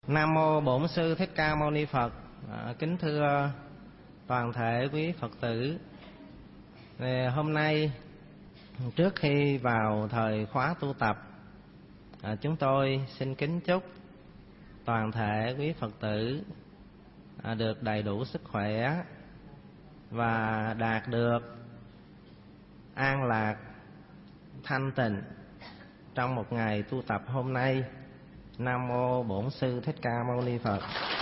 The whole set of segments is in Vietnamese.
Nam mô Bổn Sư Thích Ca Mâu Ni Phật. Kính thưa toàn thể quý Phật tử, hôm nay trước khi vào thời khóa tu tập, chúng tôi xin kính chúc toàn thể quý Phật tử được đầy đủ sức khỏe và đạt được an lạc thanh tịnh trong một ngày tu tập hôm nay. Nam mô Bổn Sư Thích Ca Mâu Ni Phật.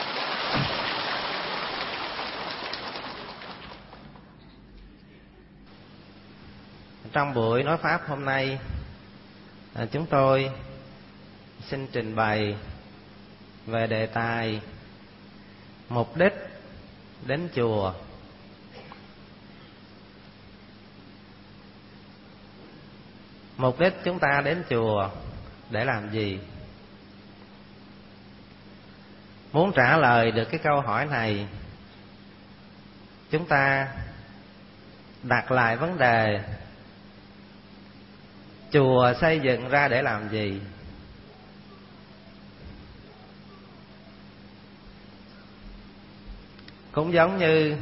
Trong buổi nói pháp hôm nay, chúng tôi xin trình bày về đề tài mục đích đến chùa. Mục đích chúng ta đến chùa để làm gì? Muốn trả lời được cái câu hỏi này, chúng ta đặt lại vấn đề chùa xây dựng ra để làm gì? Cũng giống như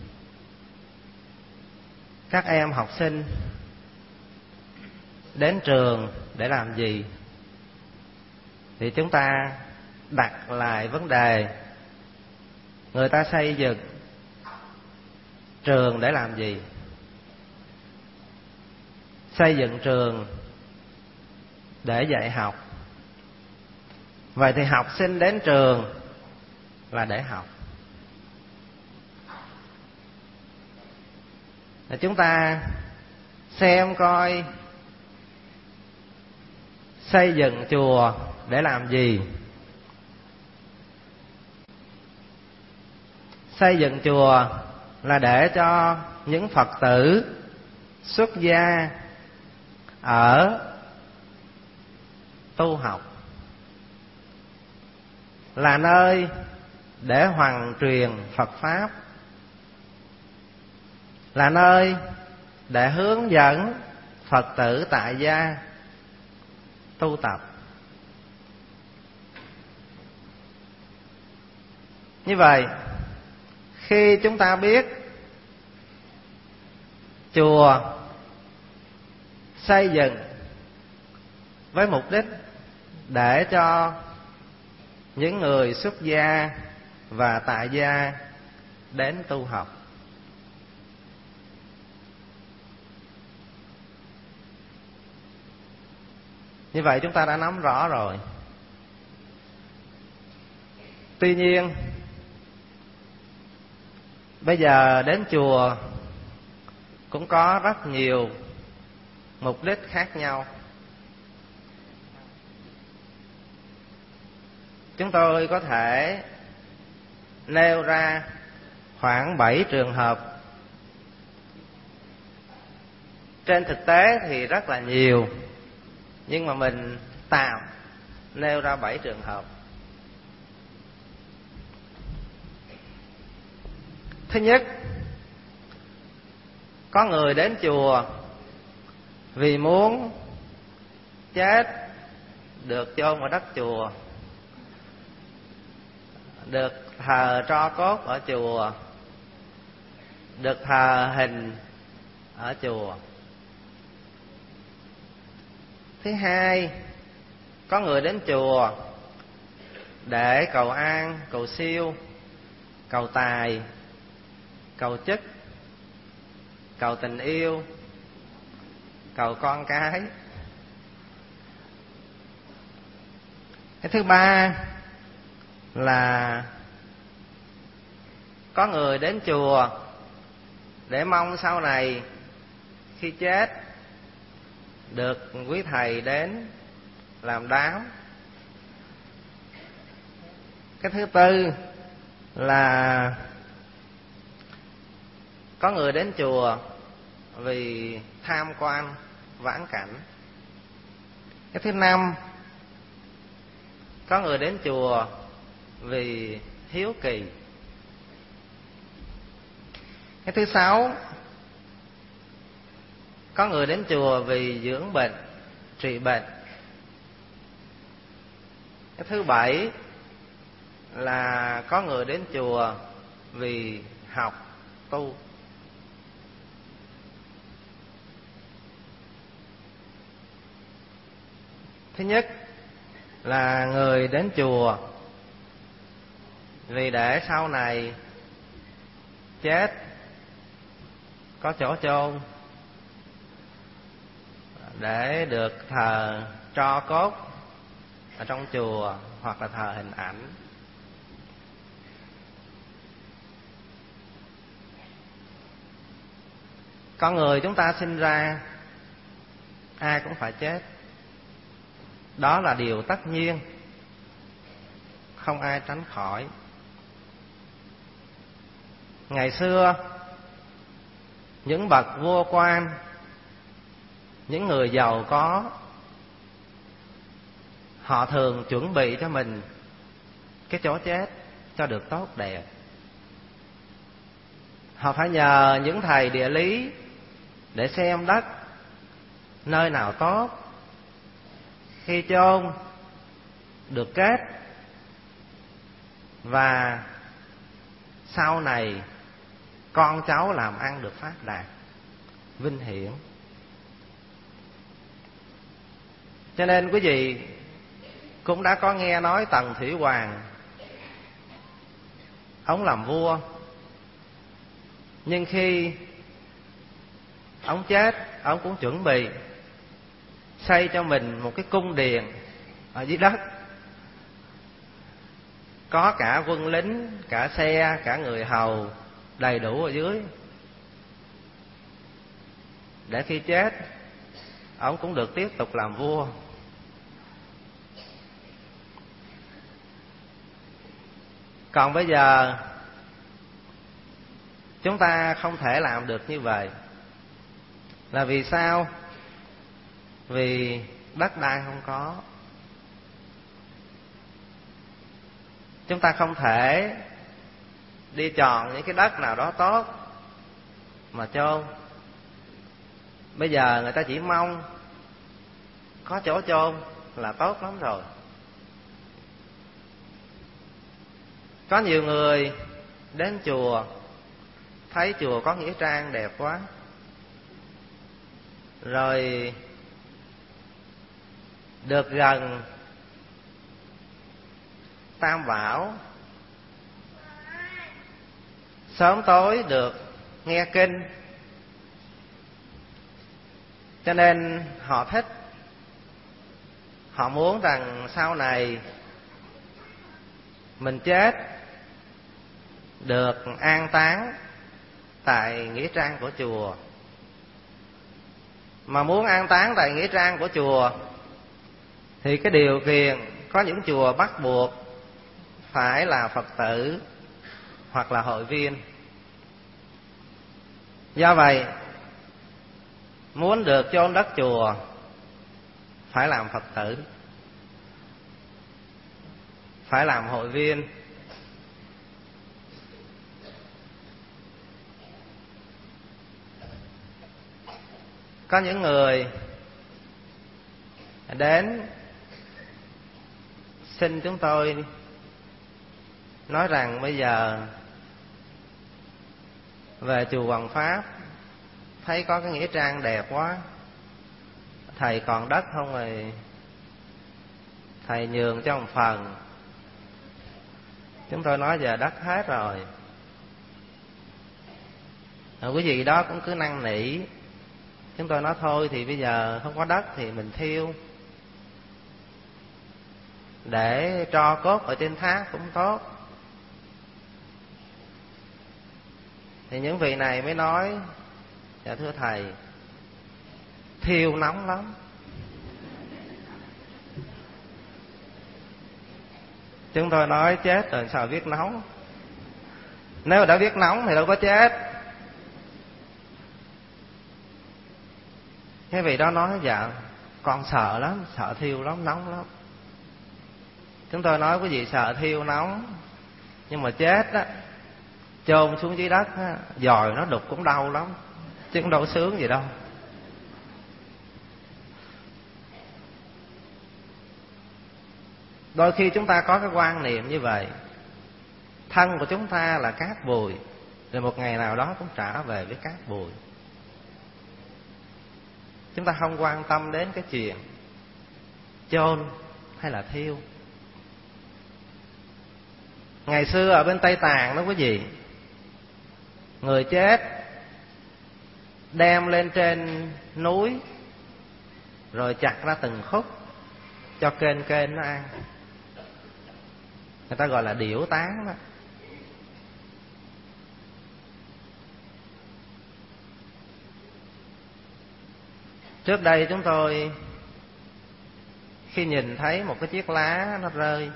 các em học sinh đến trường để làm gì, thì chúng ta đặt lại vấn đề người ta xây dựng trường để làm gì? Xây dựng trường để dạy học. Vậy thì học sinh đến trường là để học. Chúng ta xem coi xây dựng chùa để làm gì? Xây dựng chùa là để cho những Phật tử xuất gia ở tu học, là nơi để hoằng truyền Phật Pháp, là nơi để hướng dẫn Phật tử tại gia tu tập. Như vậy, khi chúng ta biết chùa xây dựng với mục đích để cho những người xuất gia và tại gia đến tu học, như vậy chúng ta đã nắm rõ rồi. Tuy nhiên, bây giờ đến chùa cũng có rất nhiều mục đích khác nhau. Chúng tôi có thể nêu ra khoảng 7 trường hợp. Trên thực tế thì rất là nhiều, nhưng mà mình tạm nêu ra 7 trường hợp. Thứ nhất, có người đến chùa vì muốn chết được chôn vào đất chùa, được thờ tro cốt ở chùa, được thờ hình ở chùa. Thứ hai, có người đến chùa để cầu an, cầu siêu, cầu tài, cầu chức, cầu tình yêu, cầu con cái. Cái thứ ba là có người đến chùa để mong sau này khi chết được quý thầy đến làm đám. Cái thứ tư là có người đến chùa vì tham quan vãn cảnh. Cái thứ năm, có người đến chùa vì hiếu kỳ. Cái thứ sáu, có người đến chùa vì dưỡng bệnh, trị bệnh. Cái thứ bảy, là có người đến chùa vì học tu. Thứ nhất là người đến chùa vì để sau này chết có chỗ chôn, để được thờ tro cốt ở trong chùa hoặc là thờ hình ảnh. Con người chúng ta sinh ra ai cũng phải chết, đó là điều tất nhiên, không ai tránh khỏi. Ngày xưa những bậc vua quan, những người giàu có, họ thường chuẩn bị cho mình cái chỗ chết cho được tốt đẹp. Họ phải nhờ những thầy địa lý để xem đất nơi nào tốt, khi chôn được kết, và sau này con cháu làm ăn được phát đạt, vinh hiển. Cho nên quý vị cũng đã có nghe nói Tần Thủy Hoàng, ông làm vua, nhưng khi ông chết, ông cũng chuẩn bị xây cho mình một cái cung điện ở dưới đất, có cả quân lính, cả xe, cả người hầu đầy đủ ở dưới, để khi chết ông cũng được tiếp tục làm vua. Còn bây giờ chúng ta không thể làm được như vậy. Là vì sao? Vì đất đai không có. Chúng ta không thể đi chọn những cái đất nào đó tốt mà chôn. Bây giờ người ta chỉ mong có chỗ chôn là tốt lắm rồi. Có nhiều người đến chùa, thấy chùa có nghĩa trang đẹp quá, rồi được gần Tam Bảo, sớm tối được nghe kinh, cho nên họ thích. Họ muốn rằng sau này mình chết được an táng tại nghĩa trang của chùa. Mà muốn an táng tại nghĩa trang của chùa thì cái điều kiện, có những chùa bắt buộc phải là Phật tử hoặc là hội viên. Do vậy, muốn được chôn đất chùa phải làm Phật tử, phải làm hội viên. Có những người đến xin chúng tôi nói rằng bây giờ về chùa Hoàng Pháp thấy có cái nghĩa trang đẹp quá, thầy còn đất không rồi thầy nhường cho một phần. Chúng tôi nói giờ đất hết rồi. Quý vị đó cũng cứ năn nỉ. Chúng tôi nói thôi thì bây giờ không có đất thì mình thiêu, để tro cốt ở trên thác cũng tốt. Thì những vị này mới nói: dạ thưa thầy, thiêu nóng lắm. Chúng tôi nói chết rồi sao biết nóng. Nếu mà đã biết nóng thì đâu có chết. Cái vị đó nói: dạ con sợ lắm, sợ thiêu lắm, nóng lắm. Chúng tôi nói: quý vị sợ thiêu nóng, nhưng mà chết á, chôn xuống dưới đất á, dòi nó đục cũng đau lắm, chứ cũng đâu sướng gì đâu. Đôi khi chúng ta có cái quan niệm như vậy, Thân của chúng ta là cát bụi, rồi một ngày nào đó cũng trở về với cát bụi. Chúng ta không quan tâm đến cái chuyện chôn hay là thiêu. Ngày xưa ở bên Tây Tạng đó quý vị, người chết đem lên trên núi rồi chặt ra từng khúc cho kênh nó ăn. Người ta gọi là điểu tán đó. Trước đây chúng tôi khi nhìn thấy một cái chiếc lá nó rơi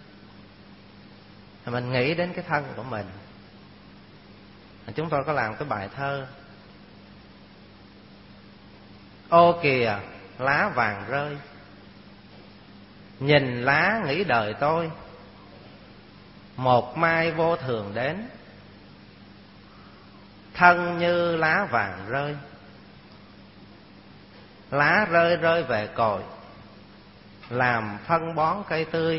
thì mình nghĩ đến cái thân của mình. Chúng tôi có làm cái bài thơ: ô kìa lá vàng rơi, nhìn lá nghĩ đời tôi, một mai vô thường đến, thân như lá vàng rơi. Lá rơi rơi về cội, làm phân bón cây tươi,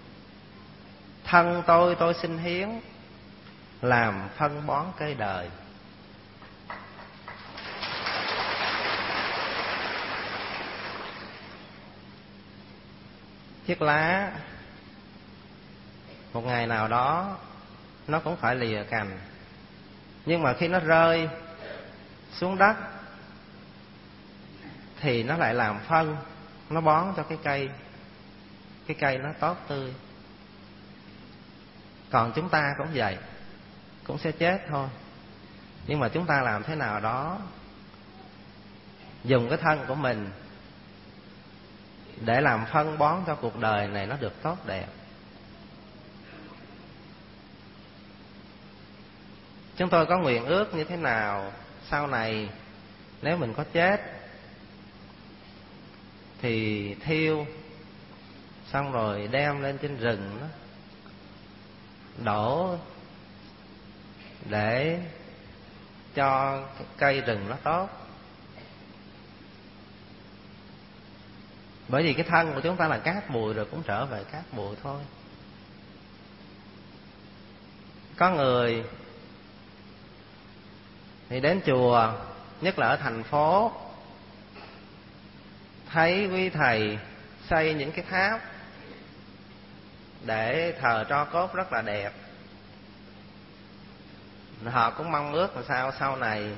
thân tôi xin hiến, làm phân bón cây đời. Chiếc lá một ngày nào đó nó cũng phải lìa cành, nhưng mà khi nó rơi xuống đất thì nó lại làm phân, nó bón cho cái cây nó tốt tươi. Còn chúng ta cũng vậy, cũng sẽ chết thôi, nhưng mà chúng ta làm thế nào đó, dùng cái thân của mình để làm phân bón cho cuộc đời này nó được tốt đẹp. Chúng tôi có nguyện ước như thế nào sau này nếu mình có chết thì thiêu xong rồi đem lên trên rừng đó, đổ để cho cây rừng nó tốt. Bởi vì cái thân của chúng ta là cát bụi rồi cũng trở về cát bụi thôi. Có người thì đến chùa, nhất là ở thành phố, thấy quý thầy xây những cái tháp để thờ tro cốt rất là đẹp. Họ cũng mong ước là sao sau này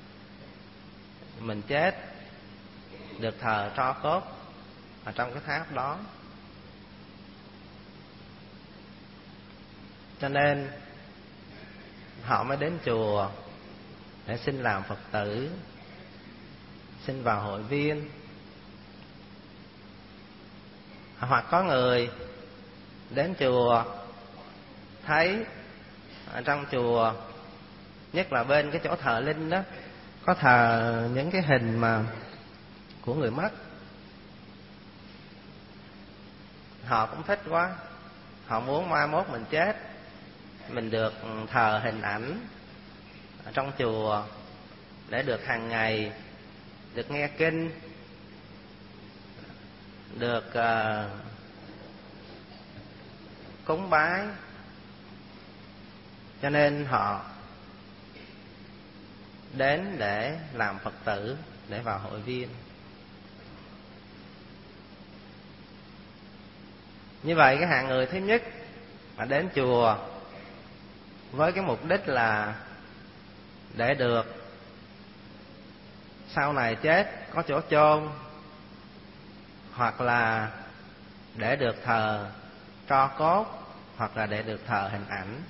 mình chết được thờ tro cốt ở trong cái tháp đó. Cho nên họ mới đến chùa để xin làm Phật tử, xin vào hội viên. Hoặc có người đến chùa thấy ở trong chùa, nhất là bên cái chỗ thờ linh đó, có thờ những cái hình mà của người mất. Họ cũng thích quá, họ muốn mai mốt mình chết mình được thờ hình ảnh ở trong chùa, để được hàng ngày được nghe kinh, được cúng bái. Cho nên họ đến để làm Phật tử, để vào hội viên. Như vậy cái hạng người thứ nhất mà đến chùa với cái mục đích là để được sau này chết có chỗ chôn, hoặc là để được thờ tro cốt, hoặc là để được thờ hình ảnh.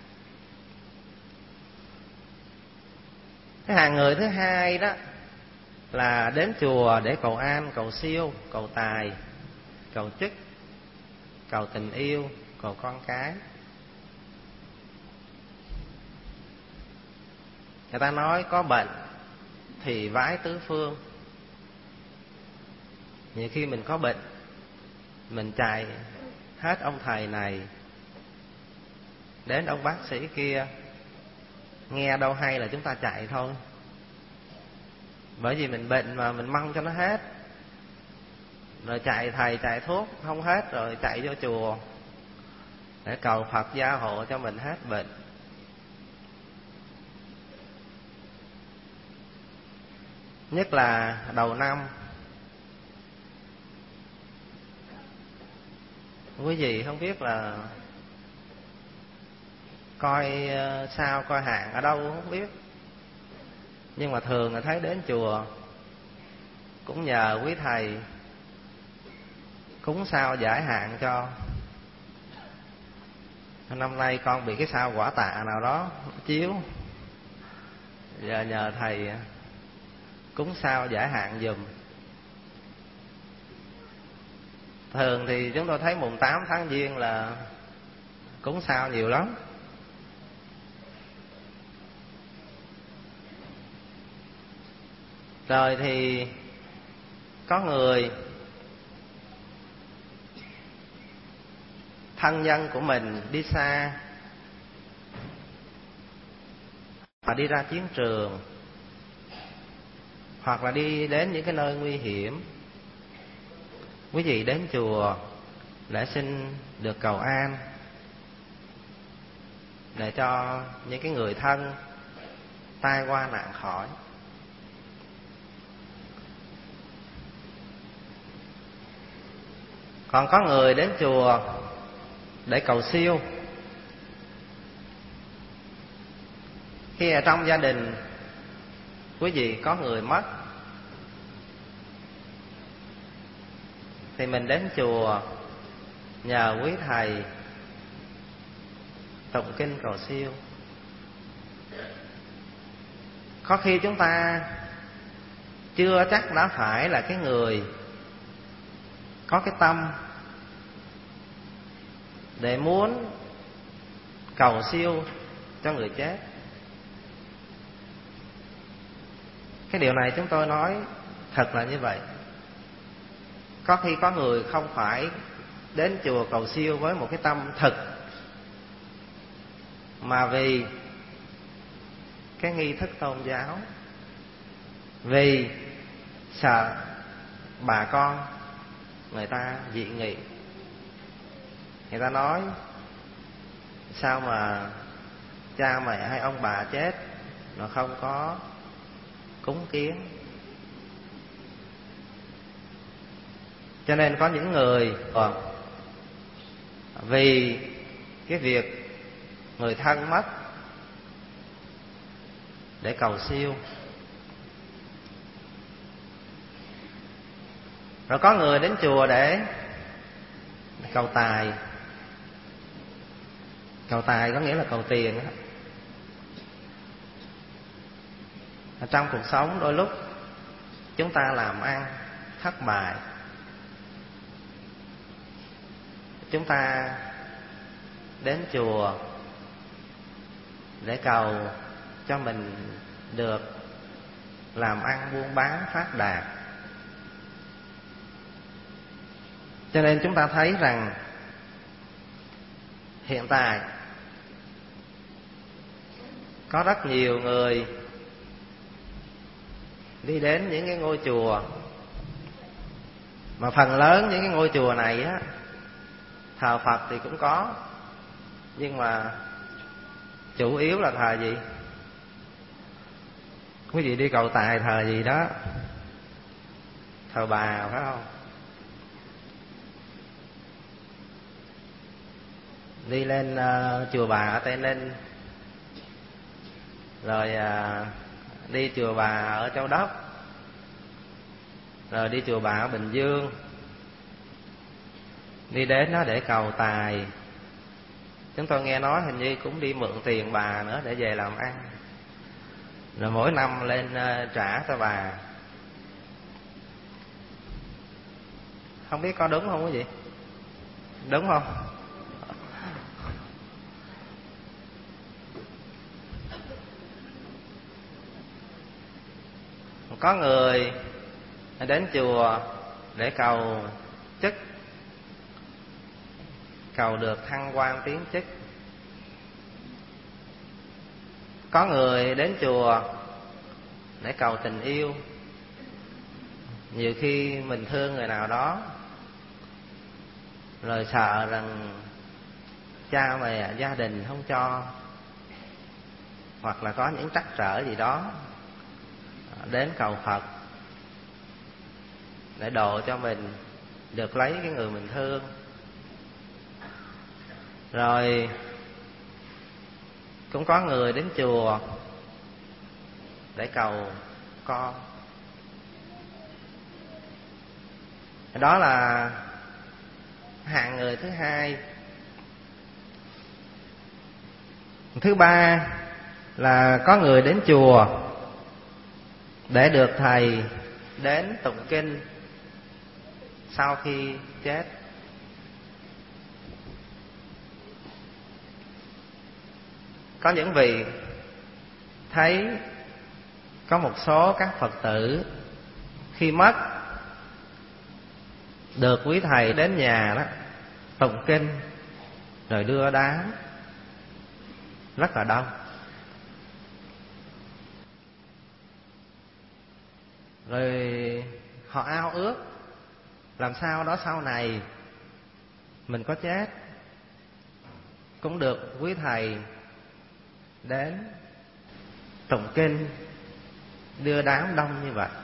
Cái hạng người thứ hai đó là đến chùa để cầu an, cầu siêu, cầu tài, cầu chức, cầu tình yêu, cầu con cái. Người ta nói có bệnh thì vái tứ phương. Nhiều khi mình có bệnh, mình chạy hết ông thầy này đến ông bác sĩ kia, nghe đâu hay là chúng ta chạy thôi. Bởi vì mình bệnh mà mình mong cho nó hết, rồi chạy thầy chạy thuốc không hết rồi chạy vô chùa. để cầu Phật gia hộ cho mình hết bệnh. Nhất là đầu năm, quý vị không biết là coi sao coi hạn ở đâu không biết, nhưng mà thường là thấy đến chùa cũng nhờ quý thầy cúng sao giải hạn cho. Năm nay con bị cái sao quả tạ nào đó chiếu, giờ nhờ thầy cúng sao giải hạn giùm. Thường thì chúng tôi thấy mùng 8 tháng Giêng là cúng sao nhiều lắm. Rồi thì có người thân nhân của mình đi xa, hoặc đi ra chiến trường, hoặc là đi đến những cái nơi nguy hiểm, quý vị đến chùa để xin được cầu an, để cho những cái người thân tai qua nạn khỏi. Còn có người đến chùa để cầu siêu. Khi ở trong gia đình quý vị có người mất thì mình đến chùa nhờ quý thầy tụng kinh cầu siêu. Có khi chúng ta chưa chắc đã phải là cái người có cái tâm để muốn cầu siêu cho người chết. Cái điều này chúng tôi nói thật là như vậy. Có khi có người không phải đến chùa cầu siêu với một cái tâm thực, mà vì cái nghi thức tôn giáo, vì sợ bà con người ta dị nghị, người ta nói sao mà cha mẹ hay ông bà chết mà không có cúng kiến. Cho nên có những người vì cái việc người thân mất để cầu siêu. Rồi có người đến chùa để cầu tài. Cầu tài có nghĩa là cầu tiền đó. Ở trong cuộc sống đôi lúc chúng ta làm ăn thất bại, chúng ta đến chùa để cầu cho mình được làm ăn buôn bán phát đạt. Cho nên chúng ta thấy rằng hiện tại có rất nhiều người đi đến những cái ngôi chùa, mà phần lớn những cái ngôi chùa này á, thờ Phật thì cũng có, nhưng mà chủ yếu là thờ gì? Quý vị đi cầu tài thờ gì đó? Thờ bà phải không? Đi lên chùa Bà ở Tây Ninh, rồi đi chùa Bà ở Châu Đốc, rồi đi chùa Bà ở Bình Dương, đi đến đó để cầu tài. Chúng tôi nghe nói hình như cũng đi mượn tiền bà nữa để về làm ăn, rồi mỗi năm lên trả cho bà. Không biết có đúng không quý vị? Đúng không? Có người đến chùa để cầu chức, cầu được thăng quan tiến chức. Có người đến chùa để cầu tình yêu. Nhiều khi mình thương người nào đó, rồi sợ rằng cha mẹ gia đình không cho, hoặc là có những trắc trở gì đó, đến cầu Phật để độ cho mình được lấy cái người mình thương. Rồi cũng có người đến chùa để cầu con. Đó là hạng người thứ hai. Thứ ba là có người đến chùa để được thầy đến tụng kinh sau khi chết. Có những vị thấy có một số các Phật tử khi mất được quý thầy đến nhà đó tụng kinh rồi đưa đám rất là đông. Rồi họ ao ước làm sao đó sau này mình có chết cũng được quý thầy đến tụng kinh đưa đám đông như vậy.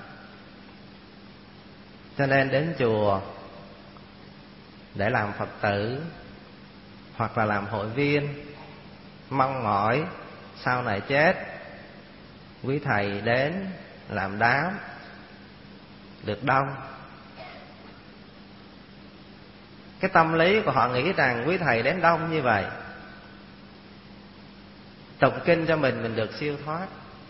Cho nên đến chùa để làm Phật tử hoặc là làm hội viên, mong mỏi sau này chết quý thầy đến làm đám được đông. Cái tâm lý của họ nghĩ rằng quý thầy đến đông như vậy, tụng kinh cho mình được siêu thoát.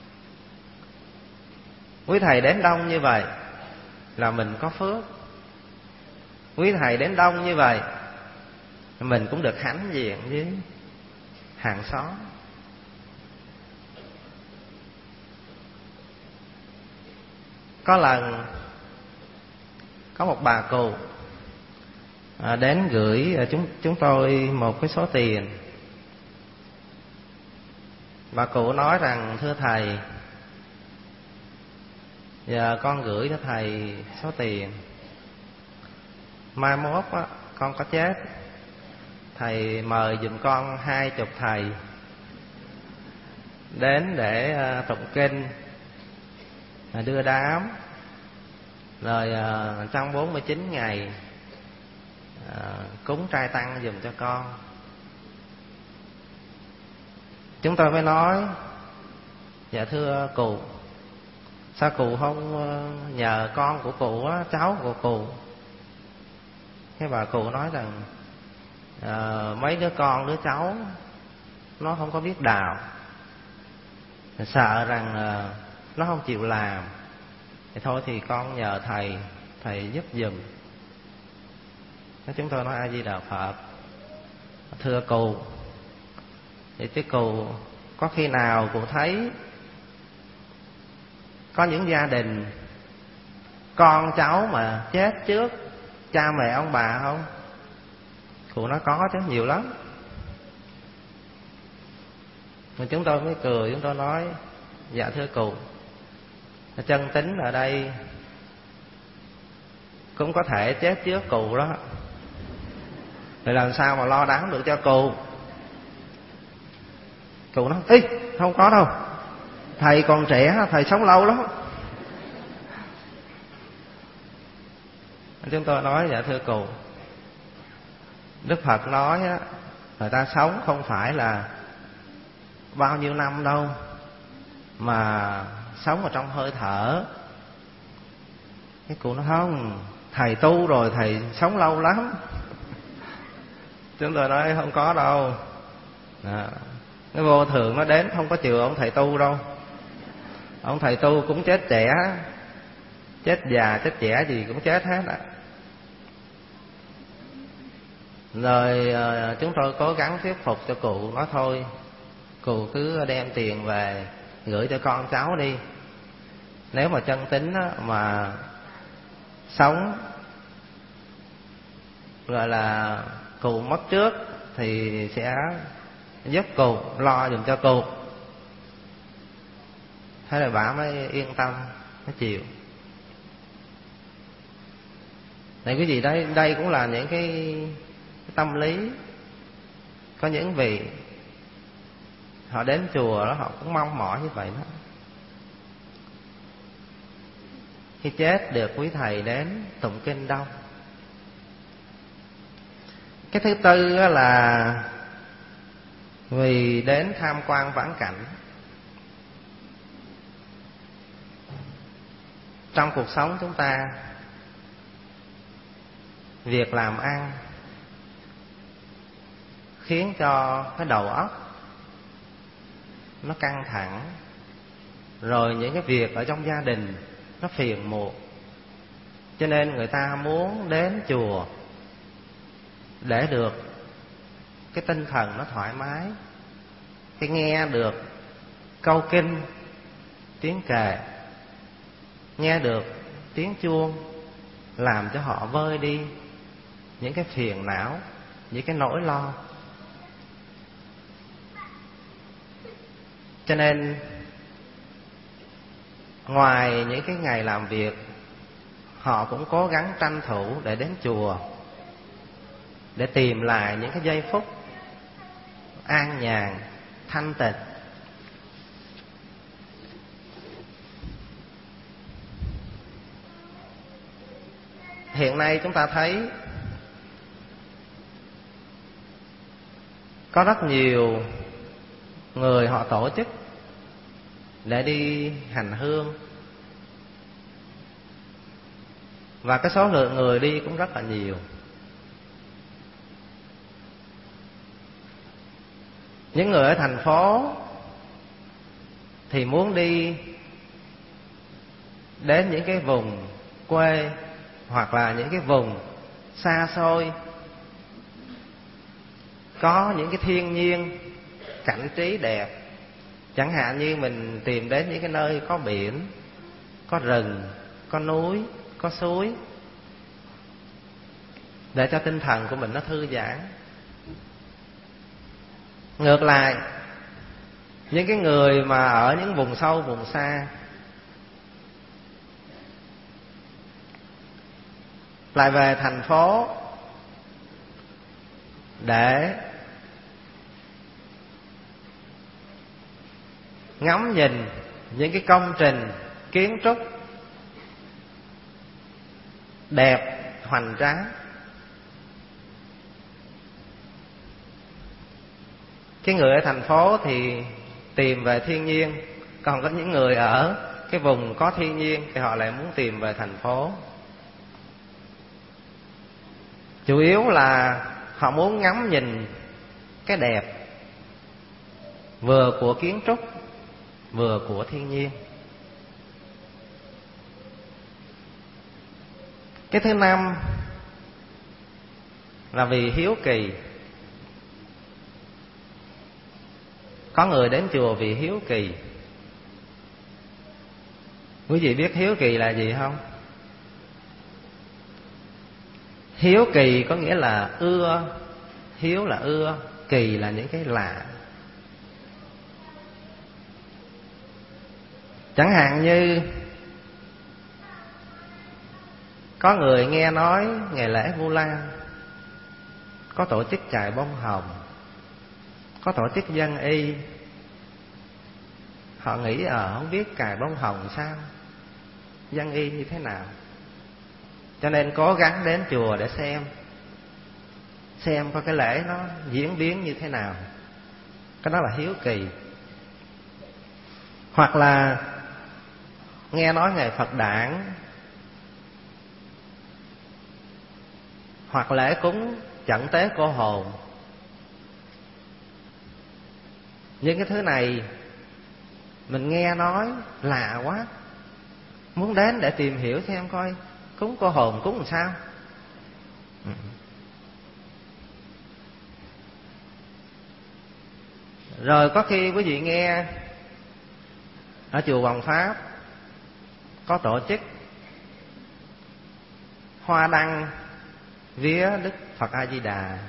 Quý thầy đến đông như vậy là mình có phước. Quý thầy đến đông như vậy mình cũng được hãnh diện với hàng xóm. Có lần có một bà cụ đến gửi chúng tôi một cái số tiền. Bà cụ nói rằng thưa thầy, giờ con gửi cho thầy số tiền, mai mốt á, con có chết thầy mời giùm con 20 thầy đến để tụng kinh, đưa đám, rồi trong 49 ngày cúng trai tăng giùm cho con. Chúng tôi mới nói dạ thưa cụ, sao cụ không nhờ con của cụ á, cháu của cụ? Cái bà cụ nói rằng mấy đứa con đứa cháu nó không có biết đào, sợ rằng nó không chịu làm, thì thôi thì con nhờ thầy giúp giùm. Chúng tôi nói A Di Đà Phật. Thưa cụ, thì chứ cụ có khi nào cụ thấy có những gia đình con cháu mà chết trước cha mẹ ông bà không? Cụ nói có chứ, nhiều lắm. Mà chúng tôi mới cười, chúng tôi nói dạ thưa cụ, chân tính ở đây cũng có thể chết trước cụ đó, rồi làm sao mà lo đám được cho cụ? Cụ nói ý không có đâu, thầy còn trẻ, thầy sống lâu lắm. Chúng tôi nói dạ thưa cụ, Đức Phật nói á, người ta sống không phải là bao nhiêu năm đâu, mà sống ở trong hơi thở. Cái cụ nói không, thầy tu rồi thầy sống lâu lắm. Chúng tôi nói không có đâu. Cái vô thường nó đến không có chừa ông thầy tu đâu. Ông thầy tu cũng chết trẻ, chết già, chết trẻ gì cũng chết hết á. Rồi chúng tôi cố gắng thuyết phục cho cụ, nói thôi cụ cứ đem tiền về gửi cho con cháu đi. Nếu mà chân tính á, mà sống gọi là cụ mất trước thì sẽ giúp cụ, lo giùm cho cụ. Thế là bà mới yên tâm, mới chịu. Này quý vị, đây cũng là những cái tâm lý Có những vị họ đến chùa đó họ cũng mong mỏi như vậy đó. Khi chết được quý thầy đến tụng kinh đâu. Cái thứ tư là vì đến tham quan vãn cảnh. Trong cuộc sống chúng ta, việc làm ăn khiến cho cái đầu óc nó căng thẳng, rồi những cái việc ở trong gia đình nó phiền muộn, cho nên người ta muốn đến chùa để được cái tinh thần nó thoải mái, cái nghe được câu kinh, tiếng kệ, nghe được tiếng chuông, làm cho họ vơi đi những cái phiền não, những cái nỗi lo. Cho nên ngoài những cái ngày làm việc, họ cũng cố gắng tranh thủ để đến chùa, để tìm lại những cái giây phút an nhàn, thanh tịnh. Hiện nay chúng ta thấy có rất nhiều người họ tổ chức để đi hành hương, và cái số lượng người đi cũng rất là nhiều. Những người ở thành phố thì muốn đi đến những cái vùng quê hoặc là những cái vùng xa xôi, có những cái thiên nhiên cảnh trí đẹp. Chẳng hạn như mình tìm đến những cái nơi có biển, có rừng, có núi, có suối, để cho tinh thần của mình nó thư giãn. Ngược lại, những cái người mà ở những vùng sâu, vùng xa lại về thành phố để ngắm nhìn những cái công trình kiến trúc đẹp, hoành tráng. Cái người ở thành phố thì tìm về thiên nhiên, còn có những người ở cái vùng có thiên nhiên thì họ lại muốn tìm về thành phố. Chủ yếu là họ muốn ngắm nhìn cái đẹp, vừa của kiến trúc, vừa của thiên nhiên. Cái thứ năm là vì hiếu kỳ. Có người đến chùa vì hiếu kỳ. Quý vị biết hiếu kỳ là gì không? Hiếu kỳ có nghĩa là ưa, hiếu là ưa, kỳ là những cái lạ. Chẳng hạn như có người nghe nói ngày lễ Vu Lan có tổ chức chài bông hồng, có tổ chức dân y. Họ nghĩ không biết cài bông hồng sao, dân y như thế nào, cho nên cố gắng đến chùa để xem coi cái lễ nó diễn biến như thế nào. Cái đó là hiếu kỳ. Hoặc là nghe nói ngày Phật đản, hoặc lễ cúng chẩn tế cô hồn. Những cái thứ này mình nghe nói lạ quá, muốn đến để tìm hiểu xem coi cúng cô hồn cúng làm sao. Rồi có khi quý vị nghe ở chùa Hoàng Pháp có tổ chức hoa đăng vía Đức Phật A Di Đà.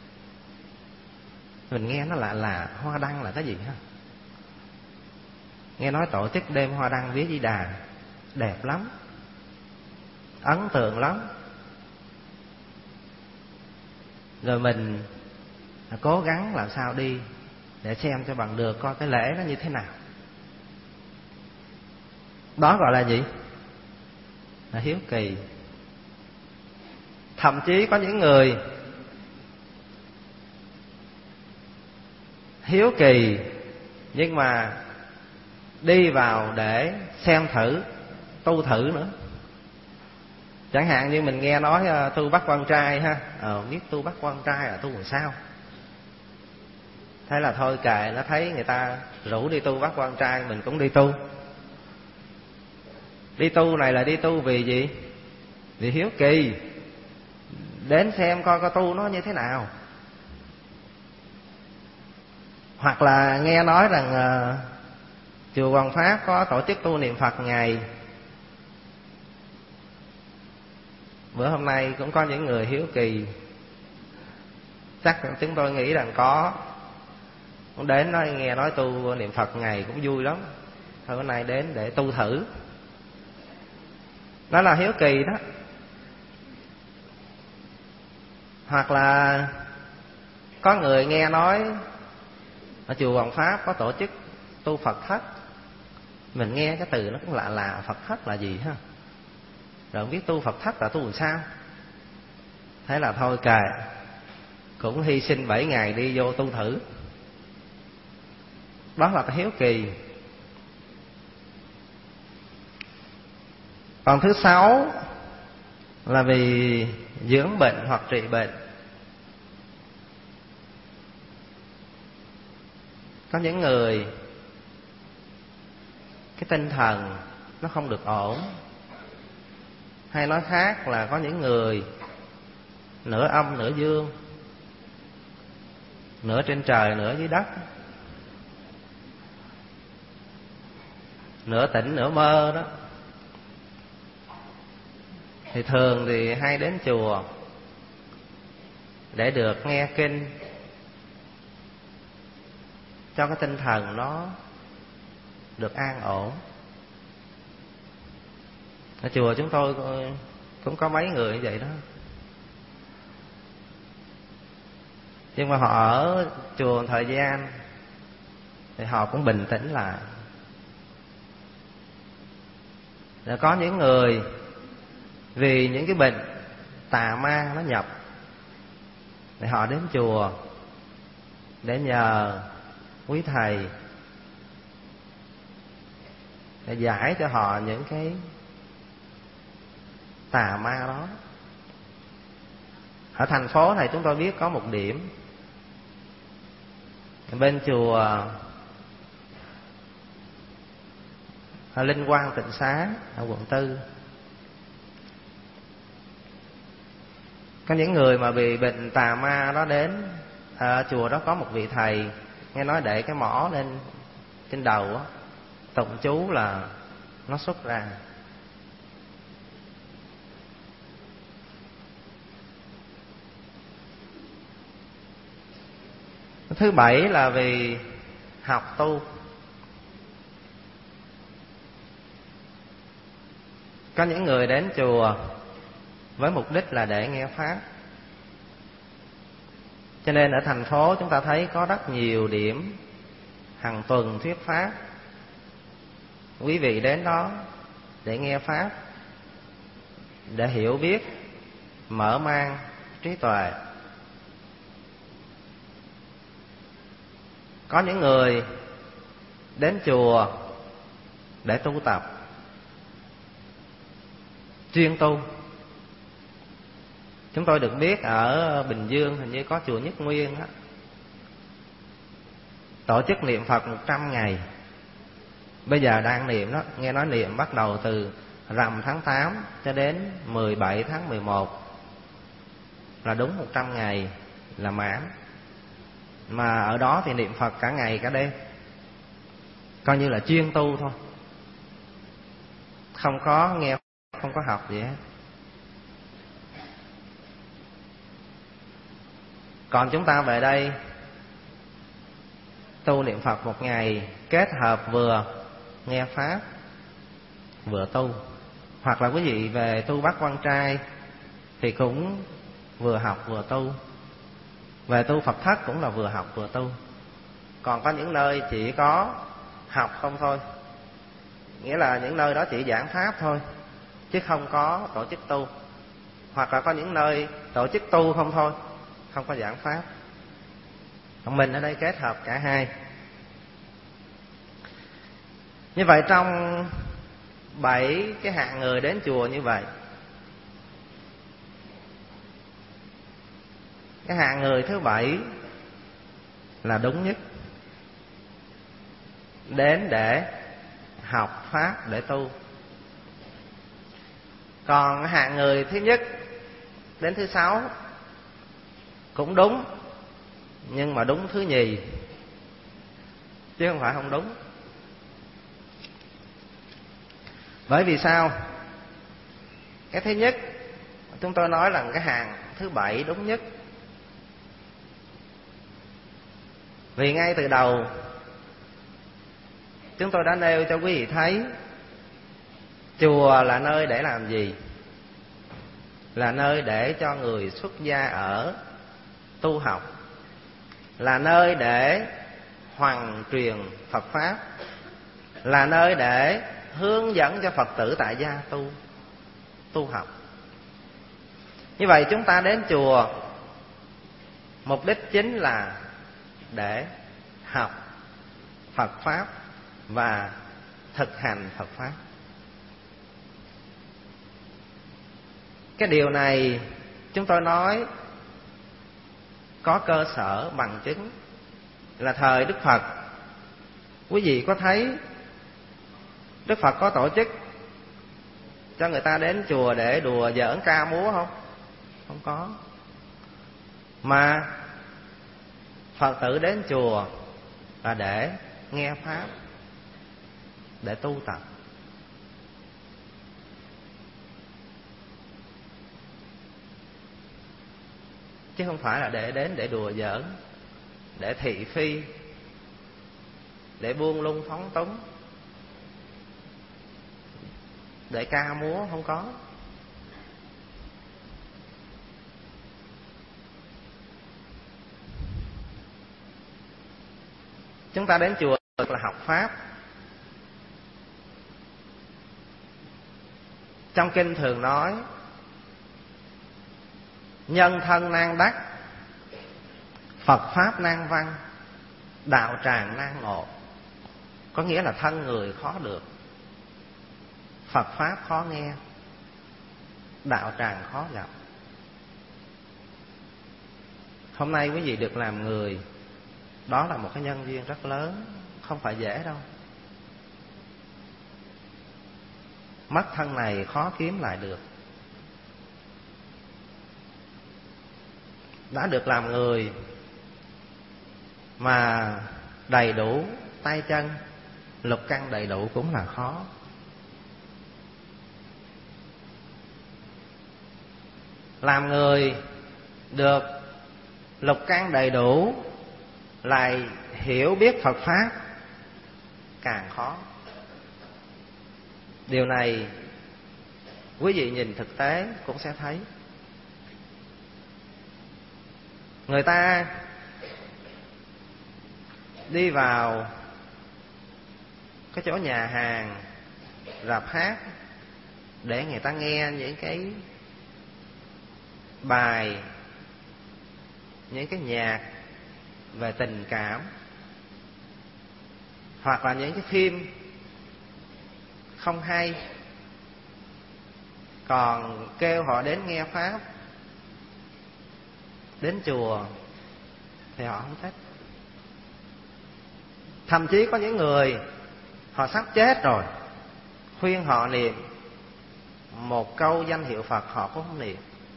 Mình nghe nó lạ, hoa đăng là cái gì ha? Nghe nói tổ chức đêm hoa đăng vía Di Đà, đẹp lắm, ấn tượng lắm. Rồi mình cố gắng làm sao đi để xem cho bằng được coi cái lễ nó như thế nào. Đó gọi là gì? Là hiếu kỳ. Thậm chí có những người hiếu kỳ nhưng mà đi vào để xem thử, tu thử nữa. Chẳng hạn như mình nghe nói tu bắt quan trai ha, biết tu bắt quan trai là tu làm sao. Thế là thôi kệ, nó thấy người ta rủ đi tu bắt quan trai mình cũng đi tu. Đi tu này là đi tu vì gì? Vì hiếu kỳ, đến xem coi coi tu nó như thế nào. Hoặc là nghe nói rằng chùa Hoàng Pháp có tổ chức tu niệm Phật ngày. Bữa hôm nay cũng có những người hiếu kỳ, chắc chúng tôi nghĩ rằng có, cũng đến nói nghe nói tu niệm Phật ngày cũng vui lắm, thôi bữa nay đến để tu thử. Đó là hiếu kỳ đó. Hoặc là có người nghe nói ở chùa Hoàng Pháp có tổ chức tu Phật thất. Mình nghe cái từ nó cũng lạ lạ, Phật thất là gì ha, rồi không biết tu Phật thất là tu làm sao. Thế là thôi kệ, cũng hy sinh 7 ngày đi vô tu thử. Đó là cái hiếu kỳ. Còn thứ 6 là vì dưỡng bệnh hoặc trị bệnh. Có những người cái tinh thần nó không được ổn, hay nói khác là có những người nửa âm nửa dương, nửa trên trời nửa dưới đất, nửa tỉnh nửa mơ đó. Thì thường thì hay đến chùa để được nghe kinh, cho cái tinh thần nó được an ổn. Ở chùa chúng tôi cũng có mấy người như vậy đó. Nhưng mà họ ở chùa thời gian thì họ cũng bình tĩnh lại. Rồi có những người vì những cái bệnh tà ma nó nhập thì họ đến chùa để nhờ quý thầy để giải cho họ những cái tà ma đó. Ở thành phố này chúng tôi biết có một điểm bên chùa Linh Quang Tịnh Xá ở quận 4. Có những người mà bị bệnh tà ma đó đến ở chùa đó, có một vị thầy nghe nói để cái mỏ lên trên đầu á, tụng chú là nó xuất ra. Thứ 7 là vì học tu. Có những người đến chùa với mục đích là để nghe Pháp. Cho nên ở thành phố chúng ta thấy có rất nhiều điểm hàng tuần thuyết Pháp. Quý vị đến đó để nghe Pháp, để hiểu biết, mở mang trí tuệ. Có những người đến chùa để tu tập, chuyên tu. Chúng tôi được biết ở Bình Dương hình như có chùa Nhất Nguyên đó, tổ chức niệm Phật 100 ngày. Bây giờ đang niệm đó, nghe nói niệm bắt đầu từ rằm tháng 8 cho đến 17 tháng 11 là đúng 100 ngày là mãn. Mà ở đó thì niệm Phật cả ngày cả đêm, coi như là chuyên tu thôi, không có nghe, không có học gì hết. Còn chúng ta về đây tu niệm Phật một ngày, kết hợp vừa nghe Pháp vừa tu. Hoặc là quý vị về tu bắt quan trai thì cũng vừa học vừa tu. Về tu Phật thất cũng là vừa học vừa tu. Còn có những nơi chỉ có học không thôi, nghĩa là những nơi đó chỉ giảng pháp thôi, chứ không có tổ chức tu. Hoặc là có những nơi tổ chức tu không thôi, không có giảng pháp. Còn mình ở đây kết hợp cả hai. Như vậy trong 7 cái hạng người đến chùa như vậy, cái hạng người thứ 7 là đúng nhất, đến để học pháp để tu. Còn hạng người thứ nhất đến thứ 6 cũng đúng, nhưng mà đúng thứ nhì, chứ không phải không đúng. Bởi vì sao? Cái thứ nhất chúng tôi nói là cái hạng thứ 7 đúng nhất. Vì ngay từ đầu chúng tôi đã nêu cho quý vị thấy, chùa là nơi để làm gì? Là nơi để cho người xuất gia ở tu học, là nơi để hoằng truyền Phật pháp, là nơi để hướng dẫn cho Phật tử tại gia tu học. Như vậy chúng ta đến chùa mục đích chính là để học Phật pháp và thực hành Phật pháp. Cái điều này chúng tôi nói có cơ sở bằng chứng. Là thời Đức Phật, quý vị có thấy Đức Phật có tổ chức cho người ta đến chùa để đùa giỡn ca múa không? Không có. Mà Phật tử đến chùa là để nghe pháp, để tu tập. Chứ không phải là để đến để đùa giỡn, để thị phi, để buông lung phóng túng, để ca múa, không có. Chúng ta đến chùa là học pháp. Trong kinh thường nói nhân thân nan đắc, Phật pháp nan văn, đạo tràng nan ngộ. Có nghĩa là thân người khó được, Phật pháp khó nghe, đạo tràng khó gặp. Hôm nay quý vị được làm người, đó là một cái nhân duyên rất lớn, không phải dễ đâu. Mất thân này khó kiếm lại được. Đã được làm người mà đầy đủ tay chân, lục căn đầy đủ cũng là khó. Làm người được lục căn đầy đủ lại hiểu biết Phật pháp càng khó. Điều này quý vị nhìn thực tế cũng sẽ thấy. Người ta đi vào cái chỗ nhà hàng, rạp hát để người ta nghe những cái bài, những cái nhạc về tình cảm, hoặc là những cái phim không hay, còn kêu họ đến nghe pháp, đến chùa thì họ không thích. Thậm chí có những người họ sắp chết rồi, khuyên họ niệm một câu danh hiệu Phật họ cũng không niệm.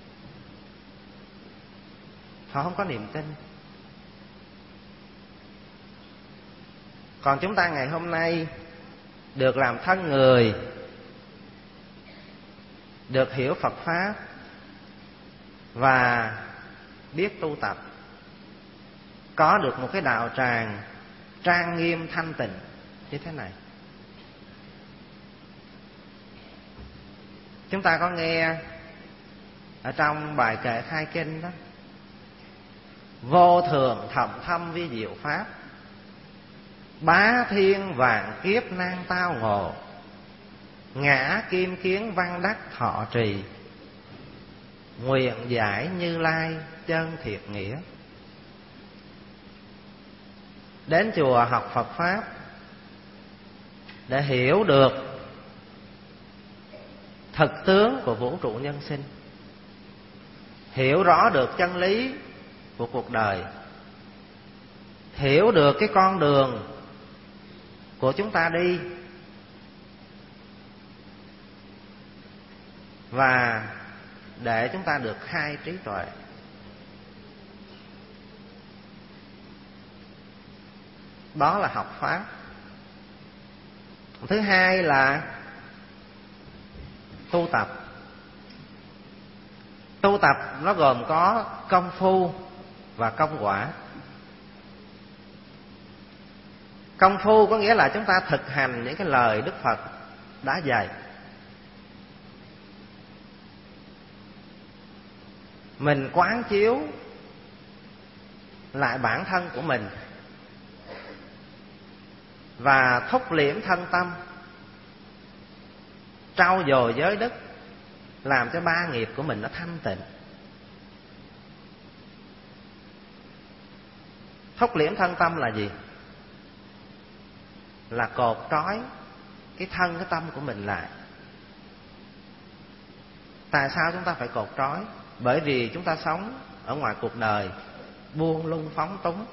Họ không có niềm tin. Còn chúng ta ngày hôm nay được làm thân người, được hiểu Phật pháp và biết tu tập, có được một cái đạo tràng trang nghiêm thanh tịnh như thế này. Chúng ta có nghe ở trong bài kệ khai kinh đó, vô thường thầm thâm vi diệu pháp, bá thiên vạn kiếp nan tao ngộ, ngã kim kiến văn đắc thọ trì, nguyện giải Như Lai chân thiệt nghĩa. Đến chùa học Phật Pháp để hiểu được thực tướng của vũ trụ nhân sinh, hiểu rõ được chân lý của cuộc đời, hiểu được cái con đường của chúng ta đi, và để chúng ta được khai trí tuệ. Đó là học Pháp. Thứ hai là tu tập. Tu tập nó gồm có công phu và công quả. Công phu có nghĩa là chúng ta thực hành những cái lời Đức Phật đã dạy. Mình quán chiếu lại bản thân của mình và thúc liễm thân tâm, trau dồi giới đức, làm cho ba nghiệp của mình nó thanh tịnh. Thúc liễm thân tâm là gì? Là cột trói cái thân, cái tâm của mình lại. Tại sao chúng ta phải cột trói? Bởi vì chúng ta sống ở ngoài cuộc đời buông lung phóng túng.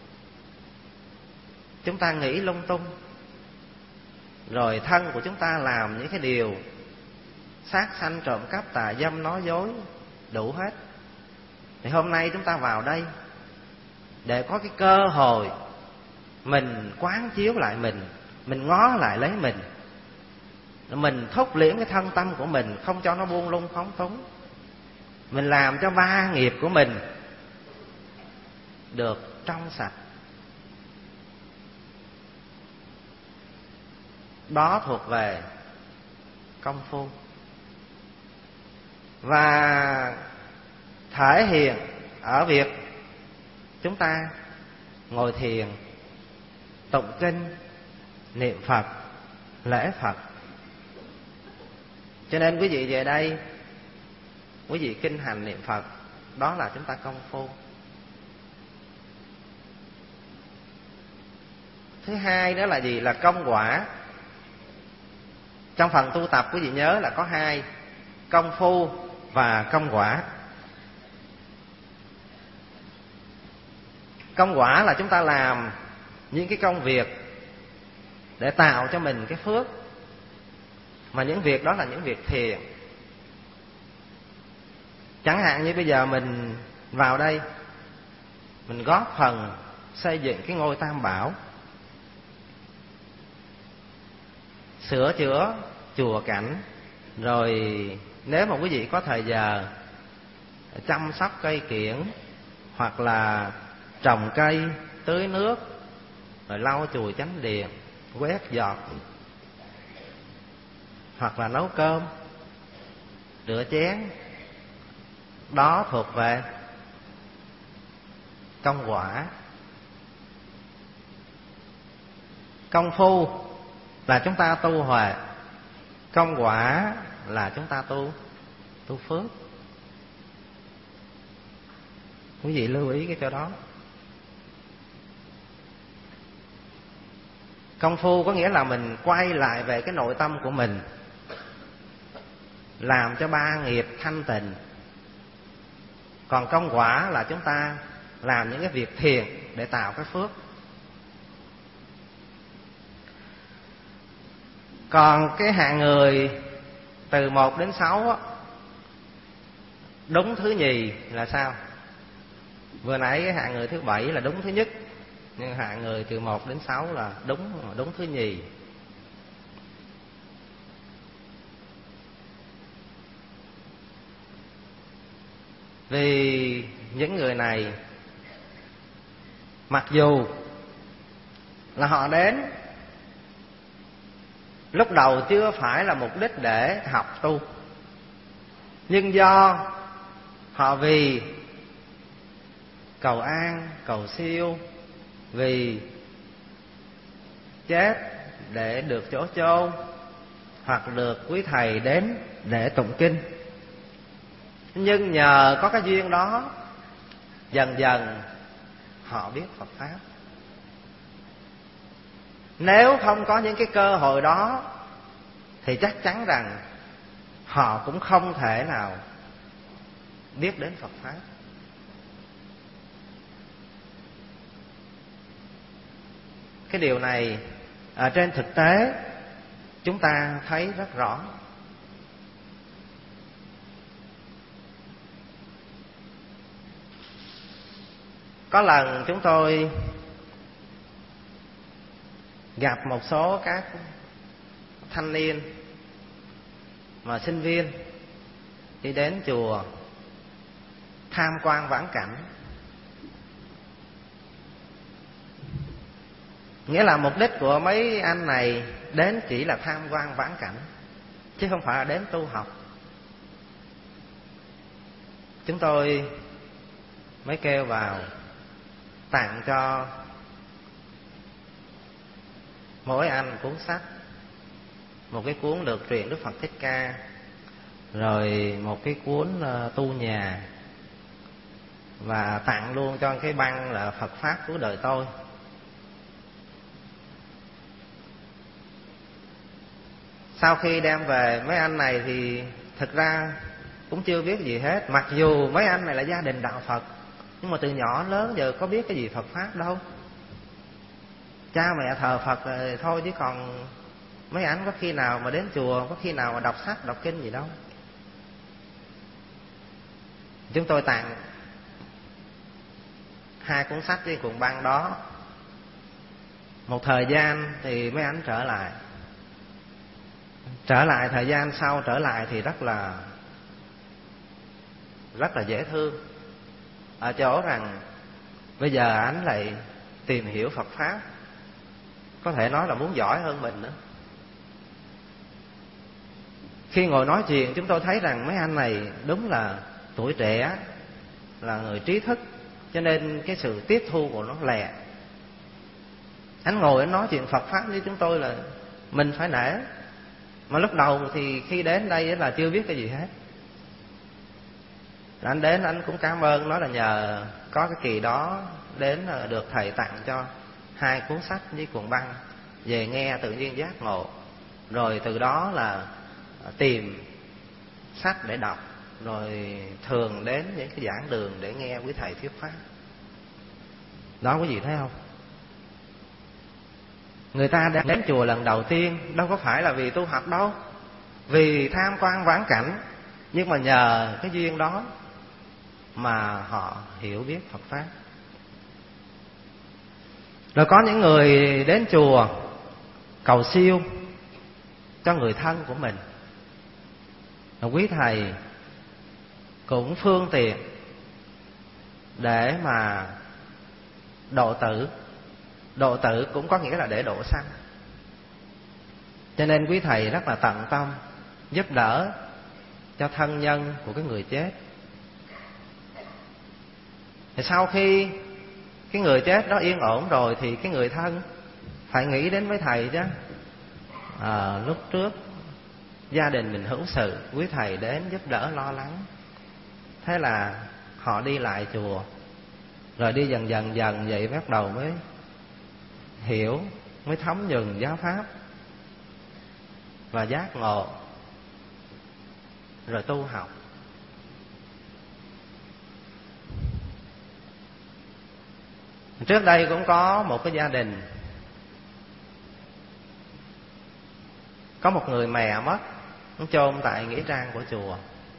Chúng ta nghĩ lung tung, rồi thân của chúng ta làm những cái điều sát sanh, trộm cắp, tà dâm, nói dối, đủ hết. Thì hôm nay chúng ta vào đây để có cái cơ hội mình quán chiếu lại mình ngó lại lấy mình thúc liễm cái thân tâm của mình, không cho nó buông lung phóng túng. Mình làm cho ba nghiệp của mình được trong sạch. Đó thuộc về công phu. Và thể hiện ở việc chúng ta ngồi thiền, tụng kinh, niệm Phật, lễ Phật. Cho nên quý vị về đây, quý vị kinh hành niệm Phật, đó là chúng ta công phu. Thứ hai đó là gì? Là công quả. Trong phần tu tập quý vị nhớ là có hai: công phu và công quả. Công quả là chúng ta làm những cái công việc để tạo cho mình cái phước, mà những việc đó là những việc thiện. Chẳng hạn như bây giờ mình vào đây, mình góp phần xây dựng cái ngôi Tam Bảo, sửa chữa chùa cảnh, rồi nếu mà quý vị có thời giờ chăm sóc cây kiểng, hoặc là trồng cây, tưới nước, rồi lau chùi chánh điện, quét dọn, hoặc là nấu cơm, rửa chén, đó thuộc về công quả. Công phu là chúng ta tu huệ, công quả là chúng ta tu phước. Quý vị lưu ý cái chỗ đó. Công phu có nghĩa là mình quay lại về cái nội tâm của mình, làm cho ba nghiệp thanh tịnh. Còn công quả là chúng ta làm những cái việc thiện để tạo cái phước. Còn cái hạng người từ 1 đến 6 á, đúng thứ nhì là sao? Vừa nãy cái hạng người thứ 7 là đúng thứ nhất, nhưng hạng người từ 1 đến 6 là đúng thứ nhì. Vì những người này mặc dù là họ đến lúc đầu chưa phải là mục đích để học tu, nhưng do họ vì cầu an, cầu siêu, vì chết để được chỗ chôn, hoặc được quý thầy đến để tụng kinh. Nhưng nhờ có cái duyên đó, dần dần họ biết Phật Pháp. Nếu không có những cái cơ hội đó thì chắc chắn rằng họ cũng không thể nào biết đến Phật Pháp. Cái điều này trên thực tế chúng ta thấy rất rõ. Có lần chúng tôi gặp một số các thanh niên mà sinh viên đi đến chùa tham quan vãn cảnh. Nghĩa là mục đích của mấy anh này đến chỉ là tham quan vãn cảnh, chứ không phải là đến tu học. Chúng tôi mới kêu vào tặng cho mỗi anh cuốn sách, một cái cuốn Lược Truyện Đức Phật Thích Ca, rồi một cái cuốn Tu Nhà, và tặng luôn cho cái băng là Phật Pháp Cứu Đời Tôi. Sau khi đem về, mấy anh này thì thực ra cũng chưa biết gì hết. Mặc dù mấy anh này là gia đình đạo Phật, nhưng mà từ nhỏ lớn giờ có biết cái gì Phật Pháp đâu. Cha mẹ thờ Phật thôi, chứ còn mấy anh có khi nào mà đến chùa, có khi nào mà đọc sách, đọc kinh gì đâu. Chúng tôi tặng 2 cuốn sách với cuộn băng đó. Một thời gian thì mấy anh trở lại. Thời gian sau trở lại thì rất là dễ thương, ở chỗ rằng bây giờ anh lại tìm hiểu Phật Pháp, có thể nói là muốn giỏi hơn mình nữa. Khi ngồi nói chuyện, chúng tôi thấy rằng mấy anh này đúng là tuổi trẻ, là người trí thức, cho nên cái sự tiếp thu của nó lẹ. Anh ngồi anh nói chuyện Phật Pháp với chúng tôi là mình phải nể. Mà lúc đầu thì khi đến đây là chưa biết cái gì hết. Anh đến anh cũng cảm ơn, nói là nhờ có cái kỳ đó đến được thầy tặng cho 2 cuốn sách với cuộn băng, về nghe tự nhiên giác ngộ. Rồi từ đó là tìm sách để đọc, rồi thường đến những cái giảng đường để nghe quý thầy thuyết pháp. Đó, quý vị thấy không? Người ta đến chùa lần đầu tiên đâu có phải là vì tu học đâu, vì tham quan vãn cảnh. Nhưng mà nhờ cái duyên đó mà họ hiểu biết Phật Pháp. Rồi có những người đến chùa cầu siêu cho người thân của mình, rồi quý thầy cũng phương tiện để mà độ tử. Độ tử cũng có nghĩa là để độ sanh. Cho nên quý thầy rất là tận tâm giúp đỡ cho thân nhân của cái người chết. Thì sau khi cái người chết đó yên ổn rồi thì cái người thân phải nghĩ đến với thầy chứ. Lúc trước gia đình mình hữu sự, quý thầy đến giúp đỡ lo lắng. Thế là họ đi lại chùa, rồi đi dần dần vậy bắt đầu mới hiểu, mới thấm nhuần giáo pháp và giác ngộ, rồi tu học. Trước đây cũng có một cái gia đình, có một người mẹ mất, cũng chôn tại nghĩa trang của chùa.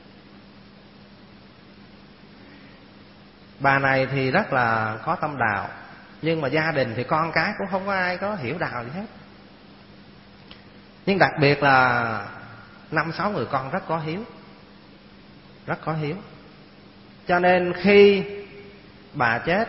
Bà này thì rất là có tâm đạo, nhưng mà gia đình thì con cái cũng không có ai có hiểu đạo gì hết. Nhưng đặc biệt là 5-6 người con rất có hiếu, rất có hiếu. Cho nên khi bà chết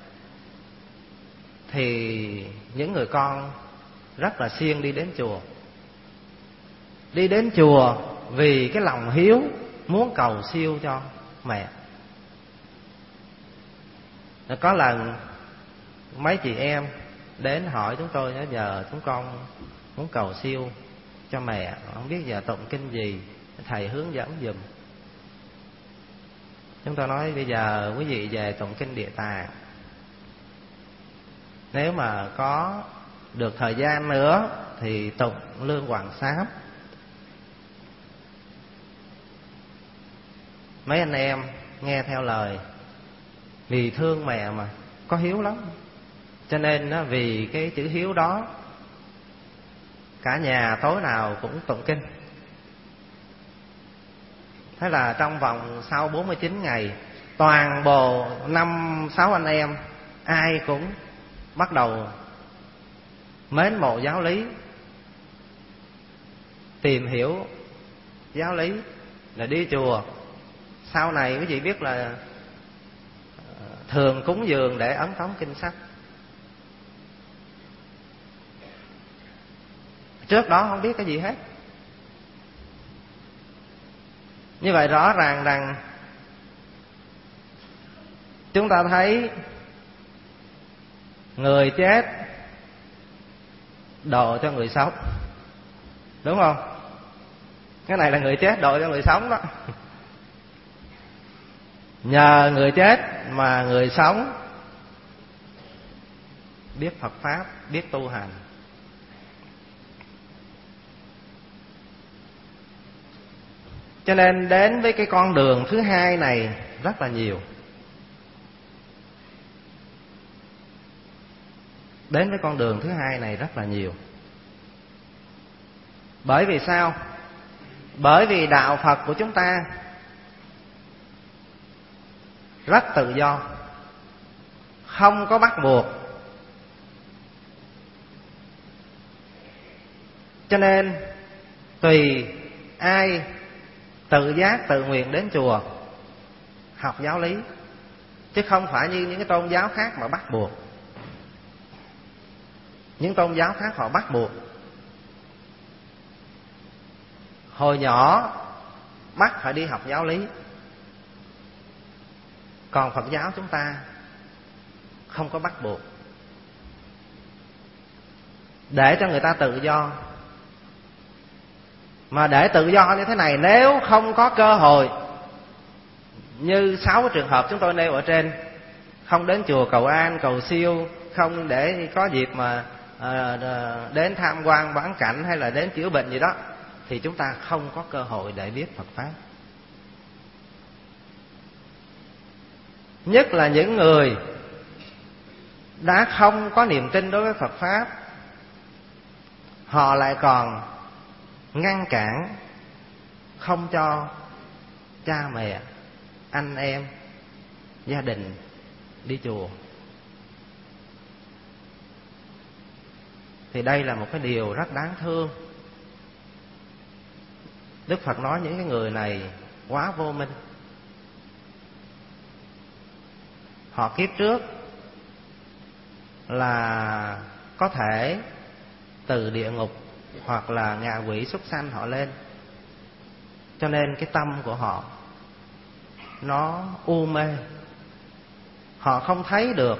thì những người con rất là siêng đi đến chùa. Đi đến chùa vì cái lòng hiếu, muốn cầu siêu cho mẹ. Có lần mấy chị em đến hỏi chúng tôi: giờ chúng con muốn cầu siêu cho mẹ, không biết giờ tụng kinh gì, thầy hướng dẫn giùm. Chúng tôi nói bây giờ quý vị về tụng kinh Địa Tạng. Nếu mà có được thời gian nữa thì tụng Lương Hoàng Sám. Mấy anh em nghe theo lời, vì thương mẹ mà, có hiếu lắm. Cho nên vì cái chữ hiếu đó, cả nhà tối nào cũng tụng kinh. Thế là trong vòng sau 49 ngày, toàn bộ 5-6 anh em ai cũng bắt đầu mến mộ giáo lý, tìm hiểu giáo lý, là đi chùa. Sau này quý vị biết là thường cúng dường để ấn tống kinh sách. Trước đó không biết cái gì hết. Như vậy rõ ràng rằng chúng ta thấy người chết độ cho người sống, đúng không? Cái này là người chết độ cho người sống đó. Nhờ người chết mà người sống biết Phật Pháp, biết tu hành. Cho nên đến với cái con đường thứ hai này rất là nhiều. Đến với con đường thứ hai này rất là nhiều. Bởi vì sao? Bởi vì đạo Phật của chúng ta rất tự do, không có bắt buộc. Cho nên tùy ai tự giác tự nguyện đến chùa học giáo lý, chứ không phải như những cái tôn giáo khác mà bắt buộc. Những tôn giáo khác họ bắt buộc. Hồi nhỏ bắt phải đi học giáo lý. Còn Phật giáo chúng ta không có bắt buộc, để cho người ta tự do. Mà để tự do như thế này, nếu không có cơ hội như 6 trường hợp chúng tôi nêu ở trên, không đến chùa cầu an, cầu siêu, không để có dịp mà đến tham quan vãn cảnh hay là đến chữa bệnh gì đó, thì chúng ta không có cơ hội để biết Phật Pháp. Nhất là những người đã không có niềm tin đối với Phật Pháp, họ lại còn ngăn cản không cho cha mẹ, anh em, gia đình đi chùa. Thì đây là một cái điều rất đáng thương. Đức Phật nói những cái người này quá vô minh. Họ kiếp trước là có thể từ địa ngục hoặc là ngạ quỷ súc sanh họ lên. Cho nên cái tâm của họ nó u mê. Họ không thấy được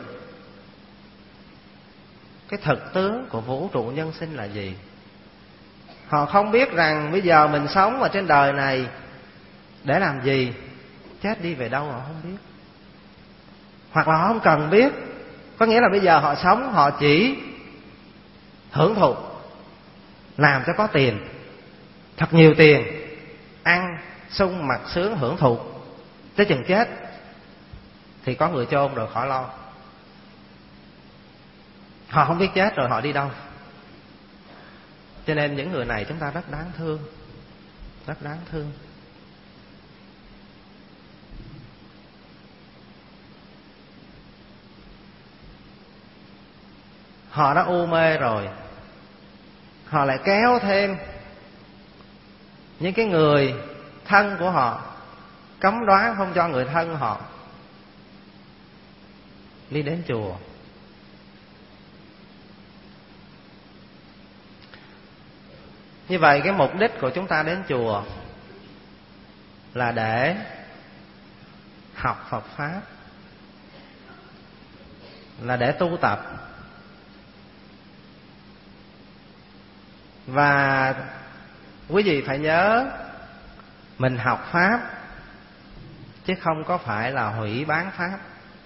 cái thực tướng của vũ trụ nhân sinh là gì. Họ không biết rằng bây giờ mình sống ở trên đời này để làm gì, chết đi về đâu họ không biết. Hoặc là họ không cần biết. Có nghĩa là bây giờ họ sống, họ chỉ hưởng thụ, làm cho có tiền, thật nhiều tiền, ăn sung mặc sướng hưởng thụ, tới chừng chết thì có người chôn rồi khỏi lo. Họ không biết chết rồi họ đi đâu. Cho nên những người này chúng ta rất đáng thương, rất đáng thương. Họ đã u mê rồi, họ lại kéo thêm những cái người thân của họ, cấm đoán không cho người thân họ đi đến chùa. Như vậy cái mục đích của chúng ta đến chùa là để học Phật Pháp, là để tu tập. Và quý vị phải nhớ, mình học Pháp chứ không có phải là hủy bán Pháp.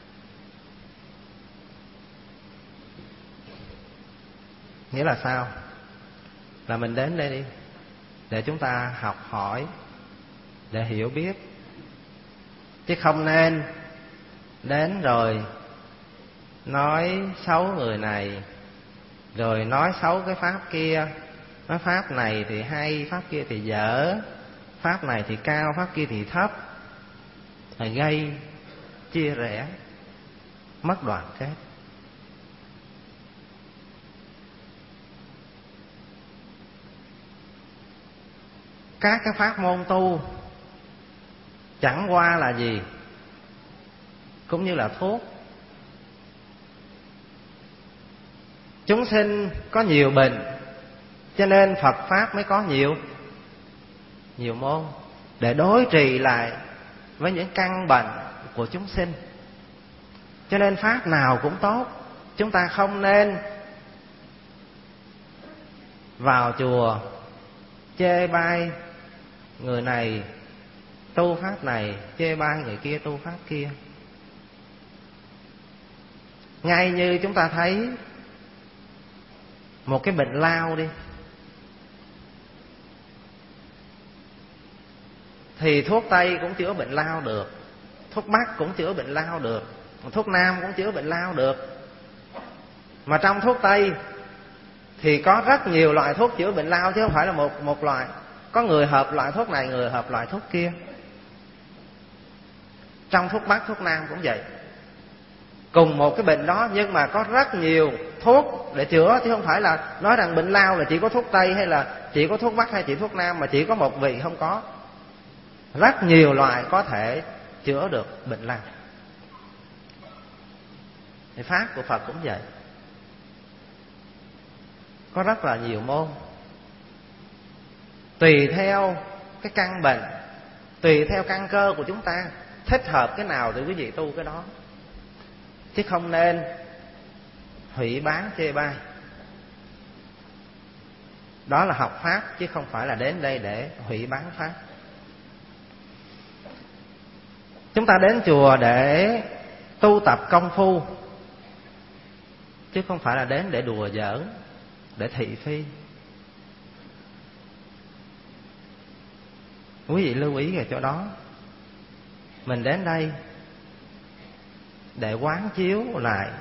Nghĩa là sao? Là mình đến đây đi để chúng ta học hỏi, để hiểu biết, chứ không nên đến rồi nói xấu người này, rồi nói xấu cái pháp kia, nói pháp này thì hay, pháp kia thì dở, pháp này thì cao, pháp kia thì thấp, rồi gây chia rẽ, mất đoàn kết. Các cái pháp môn tu chẳng qua là gì? Cũng như là thuốc. Chúng sinh có nhiều bệnh, cho nên Phật Pháp mới có nhiều môn, để đối trị lại với những căn bệnh của chúng sinh. Cho nên Pháp nào cũng tốt. Chúng ta không nên vào chùa chê bai người này tu pháp này, chê bai người kia tu pháp kia. Ngay như chúng ta thấy một cái bệnh lao đi, thì thuốc Tây cũng chữa bệnh lao được, thuốc Bắc cũng chữa bệnh lao được, thuốc Nam cũng chữa bệnh lao được. Mà trong thuốc Tây thì có rất nhiều loại thuốc chữa bệnh lao, chứ không phải là một loại. Có người hợp loại thuốc này, người hợp loại thuốc kia. Trong thuốc Bắc, thuốc Nam cũng vậy. Cùng một cái bệnh đó nhưng mà có rất nhiều thuốc để chữa, chứ không phải là nói rằng bệnh lao là chỉ có thuốc Tây, hay là chỉ có thuốc Bắc, hay chỉ thuốc Nam, mà chỉ có một vị. Không có. Rất nhiều loại có thể chữa được bệnh lao. Thì pháp của Phật cũng vậy, có rất là nhiều môn, tùy theo cái căn bệnh, tùy theo căn cơ của chúng ta, thích hợp cái nào thì quý vị tu cái đó, chứ không nên hủy bán chê bai. Đó là học Pháp, chứ không phải là đến đây để hủy bán Pháp. Chúng ta đến chùa để tu tập công phu, chứ không phải là đến để đùa giỡn, để thị phi. Quý vị lưu ý về chỗ đó. Mình đến đây để quán chiếu lại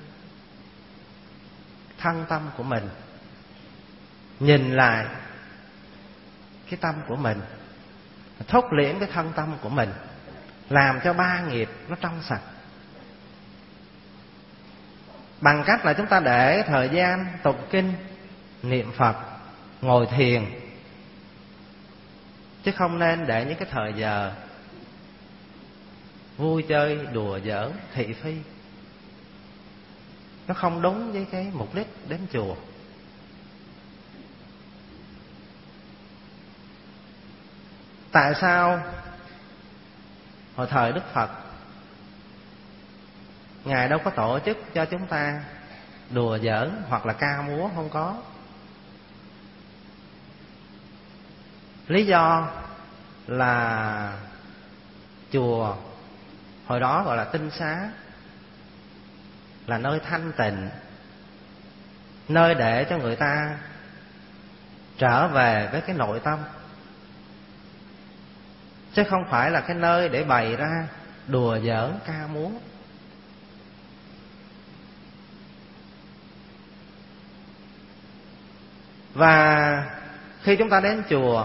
thân tâm của mình, nhìn lại cái tâm của mình, thốt liễm cái thân tâm của mình, làm cho ba nghiệp nó trong sạch. Bằng cách là chúng ta để thời gian tụng kinh, niệm Phật, ngồi thiền, chứ không nên để những cái thời giờ vui chơi, đùa giỡn, thị phi. Nó không đúng với cái mục đích đến chùa. Tại sao hồi thời Đức Phật Ngài đâu có tổ chức cho chúng ta đùa giỡn hoặc là ca múa? Không có. Lý do là chùa hồi đó gọi là tinh xá, là nơi thanh tịnh, nơi để cho người ta trở về với cái nội tâm, chứ không phải là cái nơi để bày ra đùa giỡn ca múa. Và khi chúng ta đến chùa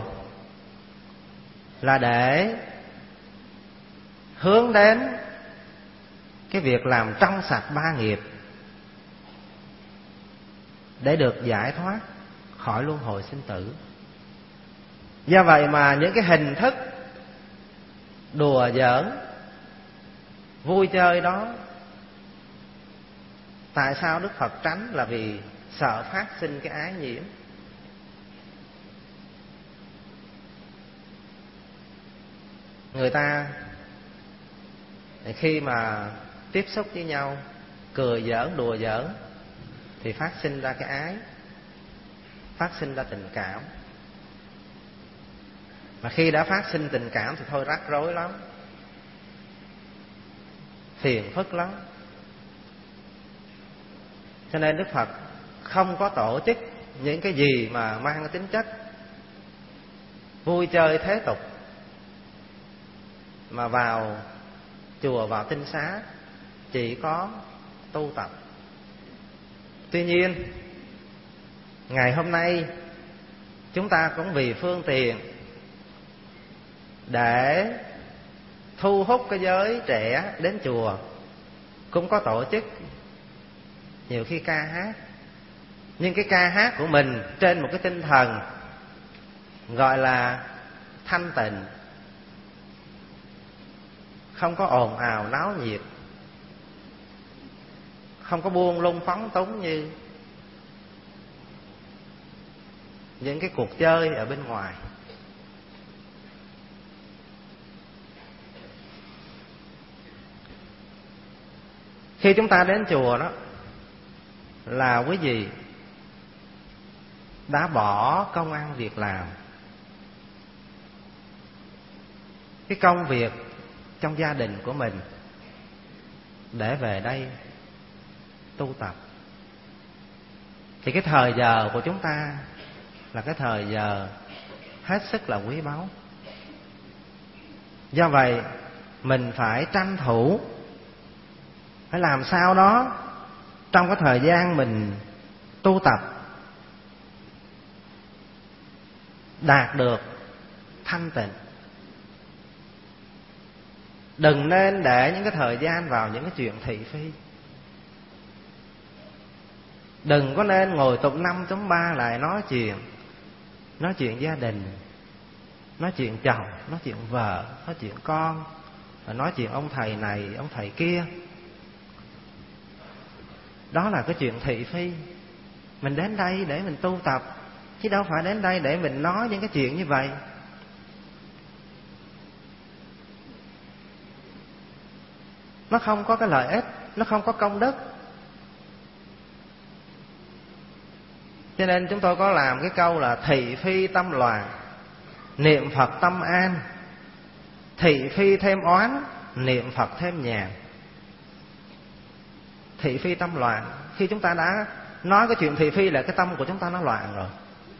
là để hướng đến cái việc làm trong sạch ba nghiệp, để được giải thoát khỏi luân hồi sinh tử. Do vậy mà những cái hình thức đùa giỡn, vui chơi đó, tại sao Đức Phật tránh? Là vì sợ phát sinh cái ái nhiễm. Người ta khi mà tiếp xúc với nhau cười giỡn đùa giỡn thì phát sinh ra cái ái, phát sinh ra tình cảm. Mà khi đã phát sinh tình cảm thì thôi rắc rối lắm, phiền phức lắm. Cho nên Đức Phật không có tổ chức những cái gì mà mang cái tính chất vui chơi thế tục, mà vào chùa, vào tinh xá chỉ có tu tập. Tuy nhiên ngày hôm nay chúng ta cũng vì phương tiện để thu hút cái giới trẻ đến chùa, cũng có tổ chức nhiều khi ca hát. Nhưng cái ca hát của mình trên một cái tinh thần gọi là thanh tịnh, không có ồn ào náo nhiệt, không có buông lung phóng túng như những cái cuộc chơi ở bên ngoài. Khi chúng ta đến chùa đó là quý vị đã bỏ công ăn việc làm, cái công việc trong gia đình của mình để về đây tu tập. Thì cái thời giờ của chúng ta là cái thời giờ hết sức là quý báu. Do vậy mình phải tranh thủ, phải làm sao đó trong cái thời gian mình tu tập đạt được thanh tịnh. Đừng nên để những cái thời gian vào những cái chuyện thị phi. Đừng có nên ngồi tụng 5.3 lại nói chuyện gia đình, nói chuyện chồng, nói chuyện vợ, nói chuyện con, nói chuyện ông thầy này, ông thầy kia. Đó là cái chuyện thị phi. Mình đến đây để mình tu tập, chứ đâu phải đến đây để mình nói những cái chuyện như vậy. Nó không có cái lợi ích, nó không có công đức. Cho nên chúng tôi có làm cái câu là thị phi tâm loạn, niệm Phật tâm an. Thị phi thêm oán, niệm Phật thêm nhàn. Thị phi tâm loạn, khi chúng ta đã nói cái chuyện thị phi là cái tâm của chúng ta nó loạn rồi.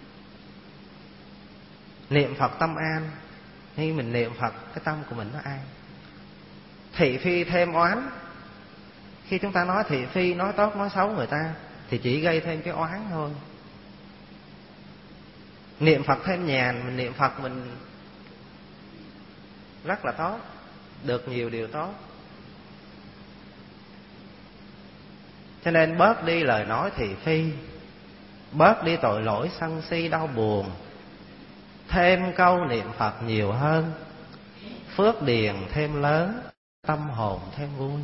Niệm Phật tâm an, khi mình niệm Phật cái tâm của mình nó an. Thị phi thêm oán, khi chúng ta nói thị phi, nói tốt nói xấu người ta thì chỉ gây thêm cái oán thôi. Niệm Phật thêm nhàn, mình niệm Phật mình rất là tốt, được nhiều điều tốt. Cho nên bớt đi lời nói thị phi, bớt đi tội lỗi sân si đau buồn, thêm câu niệm Phật nhiều hơn, phước điền thêm lớn, tâm hồn thêm vui.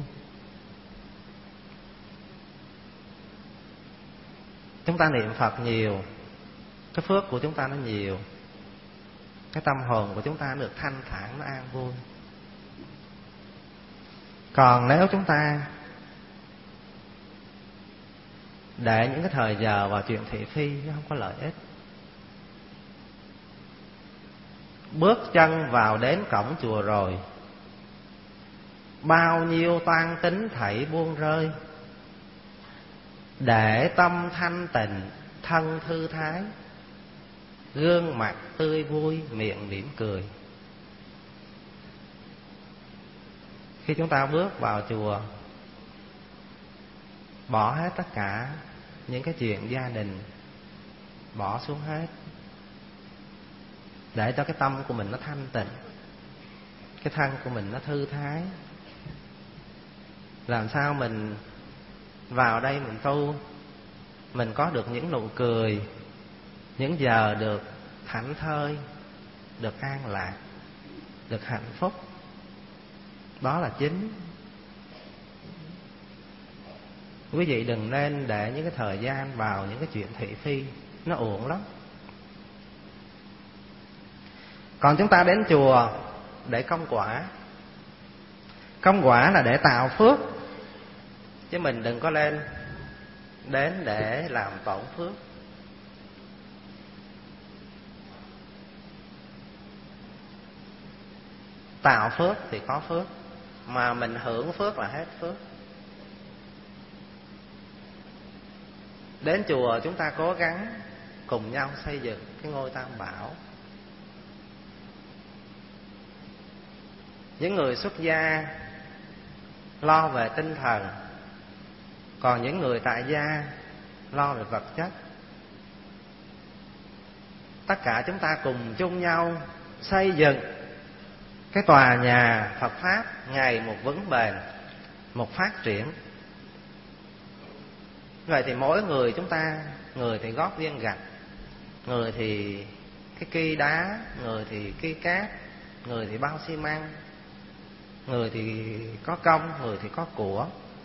Chúng ta niệm Phật nhiều, cái phước của chúng ta nó nhiều, cái tâm hồn của chúng ta nó được thanh thản, nó an vui. Còn nếu chúng ta để những cái thời giờ vào chuyện thị phi, nó không có lợi ích. Bước chân vào đến cổng chùa rồi, bao nhiêu toan tính thảy buông rơi, để tâm thanh tịnh, thân thư thái, gương mặt tươi vui, miệng mỉm cười. Khi chúng ta bước vào chùa, bỏ hết tất cả những cái chuyện gia đình, bỏ xuống hết, để cho cái tâm của mình nó thanh tịnh, cái thân của mình nó thư thái. Làm sao mình vào đây mình tu, mình có được những nụ cười, những giờ được thảnh thơi, được an lạc, được hạnh phúc. Đó là chính. Quý vị đừng nên để những cái thời gian vào những cái chuyện thị phi, nó uổng lắm. Còn chúng ta đến chùa để công quả. Công quả là để tạo phước, chứ mình đừng có lên đến để làm tổn phước. Tạo phước thì có phước, mà mình hưởng phước là hết phước. Đến chùa chúng ta cố gắng cùng nhau xây dựng cái ngôi Tam Bảo. Những người xuất gia lo về tinh thần, còn những người tại gia lo về vật chất. Tất cả chúng ta cùng chung nhau xây dựng cái tòa nhà Phật Pháp ngày một vững bền, một phát triển. Vậy thì mỗi người chúng ta, người thì góp viên gạch, người thì cái cây đá, người thì cây cát, người thì bao xi măng, người thì có công, người thì có của.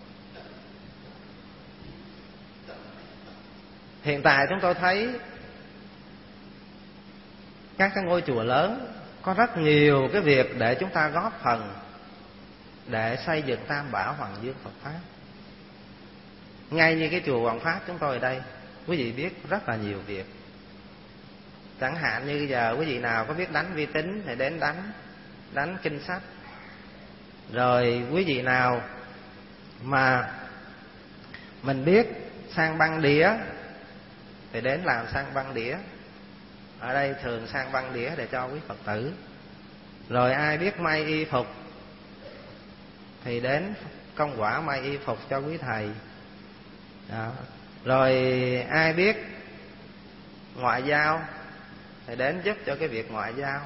Hiện tại chúng tôi thấy các cái ngôi chùa lớn có rất nhiều cái việc để chúng ta góp phần để xây dựng Tam Bảo Hoàng Dương Phật Pháp. Ngay như cái chùa Hoàng Pháp chúng tôi ở đây, quý vị biết rất là nhiều việc. Chẳng hạn như giờ quý vị nào có biết đánh vi tính thì đến đánh kinh sách. Rồi quý vị nào mà mình biết sang băng đĩa thì đến làm sang băng đĩa. Ở đây thường sang băng đĩa để cho quý Phật tử. Rồi ai biết may y phục thì đến công quả may y phục cho quý thầy. Đó. Rồi ai biết ngoại giao thì đến giúp cho cái việc ngoại giao.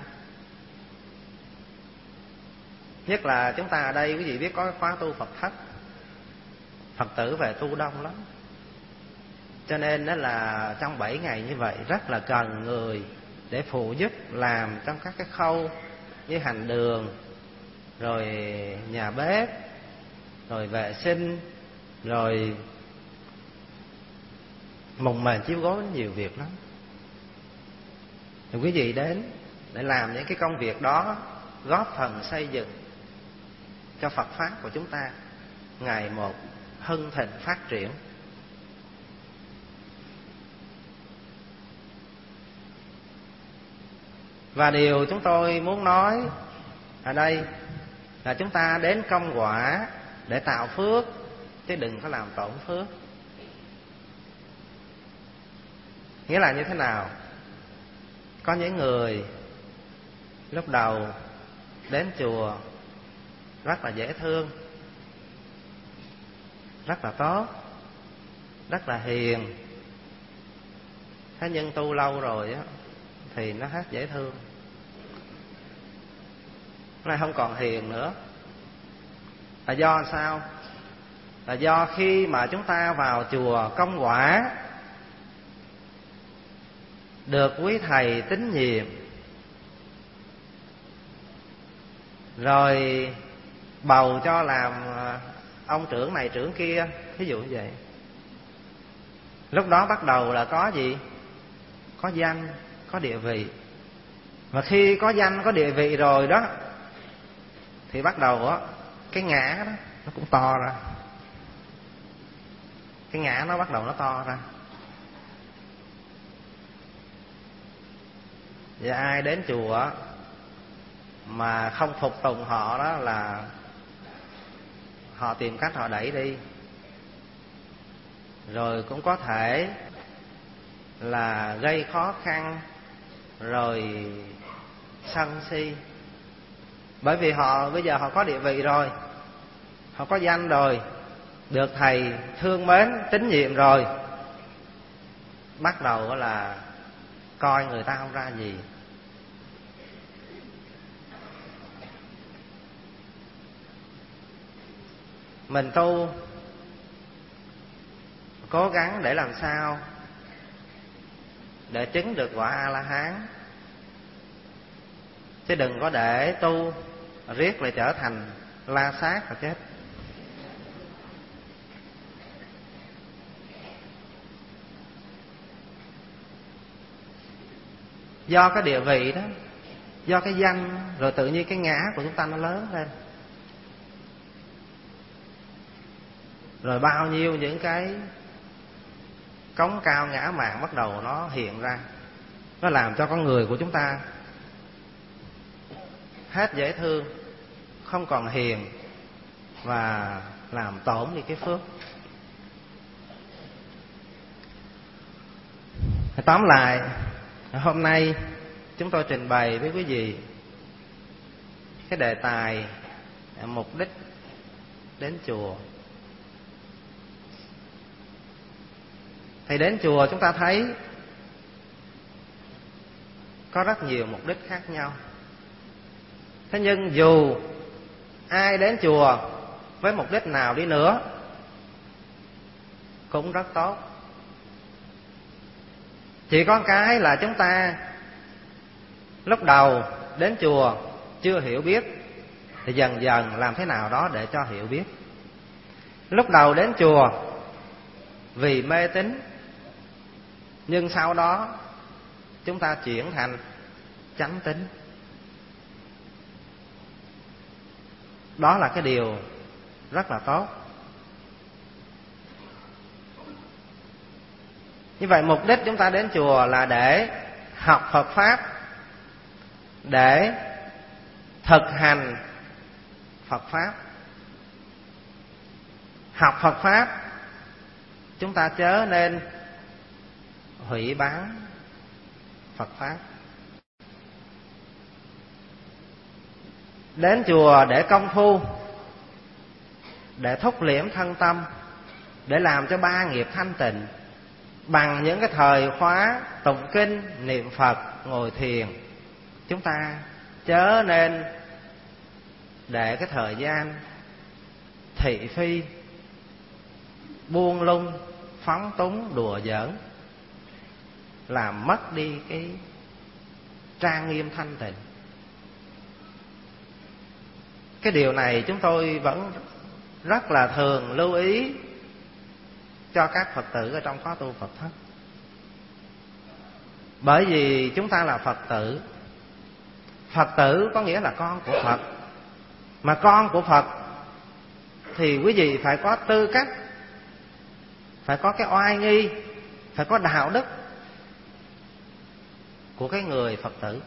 Nhất là chúng ta ở đây quý vị biết có khóa tu Phật thất, Phật tử về tu đông lắm. Cho nên đó là trong 7 ngày như vậy rất là cần người để phụ giúp làm trong các cái khâu như hành đường, rồi nhà bếp, rồi vệ sinh, rồi mùng mền chiếu gối, nhiều việc lắm. Thì quý vị đến để làm những cái công việc đó, góp phần xây dựng cho Phật Pháp của chúng ta ngày một hưng thịnh phát triển. Và điều chúng tôi muốn nói ở đây là chúng ta đến công quả để tạo phước, chứ đừng có làm tổn phước. Nghĩa là như thế nào? Có những người lúc đầu đến chùa rất là dễ thương, rất là tốt, rất là hiền. Thế nhưng tu lâu rồi á thì nó hết dễ thương, nó không còn hiền nữa. Là do sao? Là do khi mà chúng ta vào chùa công quả, được quý thầy tín nhiệm, rồi bầu cho làm ông trưởng này trưởng kia, ví dụ như vậy. Lúc đó bắt đầu là có gì? Có danh, có địa vị. Mà khi có danh, có địa vị rồi đó thì bắt đầu á, cái ngã đó nó cũng to ra. Cái ngã nó bắt đầu nó to ra. Và ai đến chùa mà không phục tùng họ đó là họ tìm cách họ đẩy đi. Rồi cũng có thể là gây khó khăn, rồi sân si. Bởi vì họ bây giờ họ có địa vị rồi, họ có danh rồi, được thầy thương mến tín nhiệm rồi, bắt đầu là coi người ta không ra gì. Mình tu cố gắng để làm sao để chứng được quả A-la-hán, chứ đừng có để tu riết lại trở thành la sát và chết. Do cái địa vị đó, do cái danh, rồi tự nhiên cái ngã của chúng ta nó lớn lên. rồi bao nhiêu những cái cống cao ngã mạn bắt đầu nó hiện ra. Nó làm cho con người của chúng ta hết dễ thương, không còn hiền, và làm tổn đi cái phước. Tóm lại, hôm nay chúng tôi trình bày với quý vị cái đề tài mục đích đến chùa. Thì đến chùa chúng ta thấy có rất nhiều mục đích khác nhau. Thế nhưng dù ai đến chùa với mục đích nào đi nữa cũng rất tốt. Chỉ có cái là chúng ta lúc đầu đến chùa chưa hiểu biết, thì dần dần làm thế nào đó để cho hiểu biết. Lúc đầu đến chùa vì mê tín, nhưng sau đó chúng ta chuyển thành chánh tín. Đó là cái điều rất là tốt. Như vậy mục đích chúng ta đến chùa là để học Phật Pháp, để thực hành Phật Pháp. Học Phật Pháp, chúng ta chớ nên hủy bán Phật Pháp. Đến chùa để công phu, để thúc liễm thân tâm, để làm cho ba nghiệp thanh tịnh, bằng những cái thời khóa tụng kinh, niệm Phật, ngồi thiền. Chúng ta chớ nên để cái thời gian thị phi, buông lung, phóng túng, đùa giỡn, làm mất đi cái trang nghiêm thanh tịnh. Cái điều này chúng tôi vẫn rất là thường lưu ý cho các Phật tử ở trong khóa tu Phật thất. Bởi vì chúng ta là Phật tử. Phật tử có nghĩa là con của Phật. Mà con của Phật thì quý vị phải có tư cách, phải có cái oai nghi, phải có đạo đức của cái người Phật tử.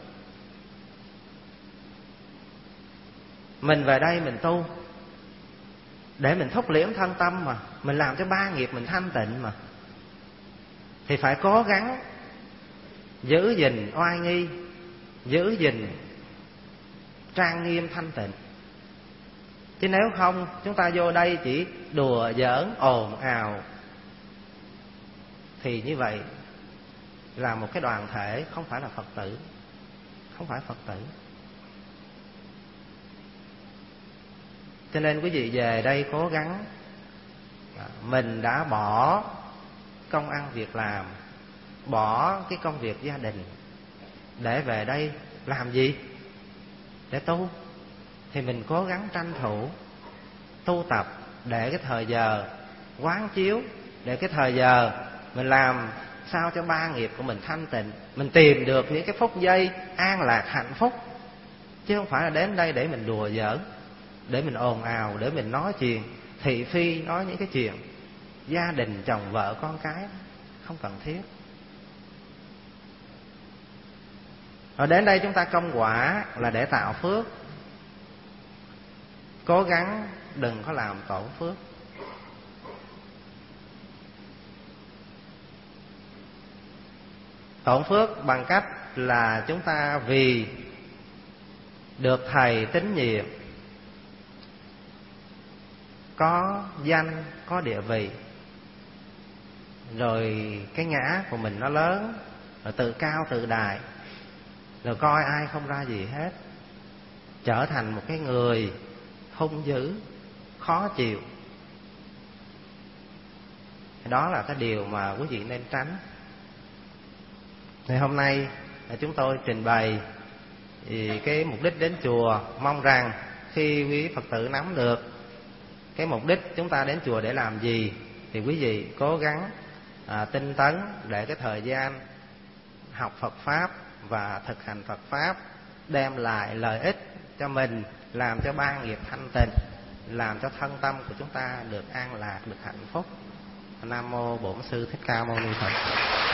Mình về đây mình tu để mình thúc liễm thân tâm mà, mình làm cho ba nghiệp mình thanh tịnh mà, thì phải cố gắng giữ gìn oai nghi, giữ gìn trang nghiêm thanh tịnh. Chứ nếu không, chúng ta vô đây chỉ đùa giỡn ồn ào, thì như vậy là một cái đoàn thể không phải là Phật tử, không phải Phật tử. Cho nên quý vị về đây cố gắng, mình đã bỏ công ăn việc làm, bỏ cái công việc gia đình để về đây làm gì? Để tu. Thì mình cố gắng tranh thủ tu tập, để cái thời giờ quán chiếu, để cái thời giờ mình làm sao cho ba nghiệp của mình thanh tịnh, mình tìm được những cái phút giây an lạc hạnh phúc. Chứ không phải là đến đây để mình đùa giỡn, để mình ồn ào, để mình nói chuyện thị phi, nói những cái chuyện gia đình, chồng vợ, con cái không cần thiết. Rồi đến đây chúng ta công quả là để tạo phước. Cố gắng đừng có làm tổn phước. Tổn phước bằng cách là chúng ta vì được thầy tín nhiệm, có danh, có địa vị, rồi cái ngã của mình nó lớn, rồi tự cao tự đại, rồi coi ai không ra gì hết, trở thành một cái người hung dữ, khó chịu. Đó là cái điều mà quý vị nên tránh. Thì hôm nay chúng tôi trình bày thì cái mục đích đến chùa, mong rằng khi quý Phật tử nắm được cái mục đích chúng ta đến chùa để làm gì, thì quý vị cố gắng tinh tấn để cái thời gian học Phật Pháp và thực hành Phật Pháp đem lại lợi ích cho mình, làm cho ba nghiệp thanh tịnh, làm cho thân tâm của chúng ta được an lạc, được hạnh phúc. Nam mô Bổn Sư Thích Ca Mâu Ni Phật.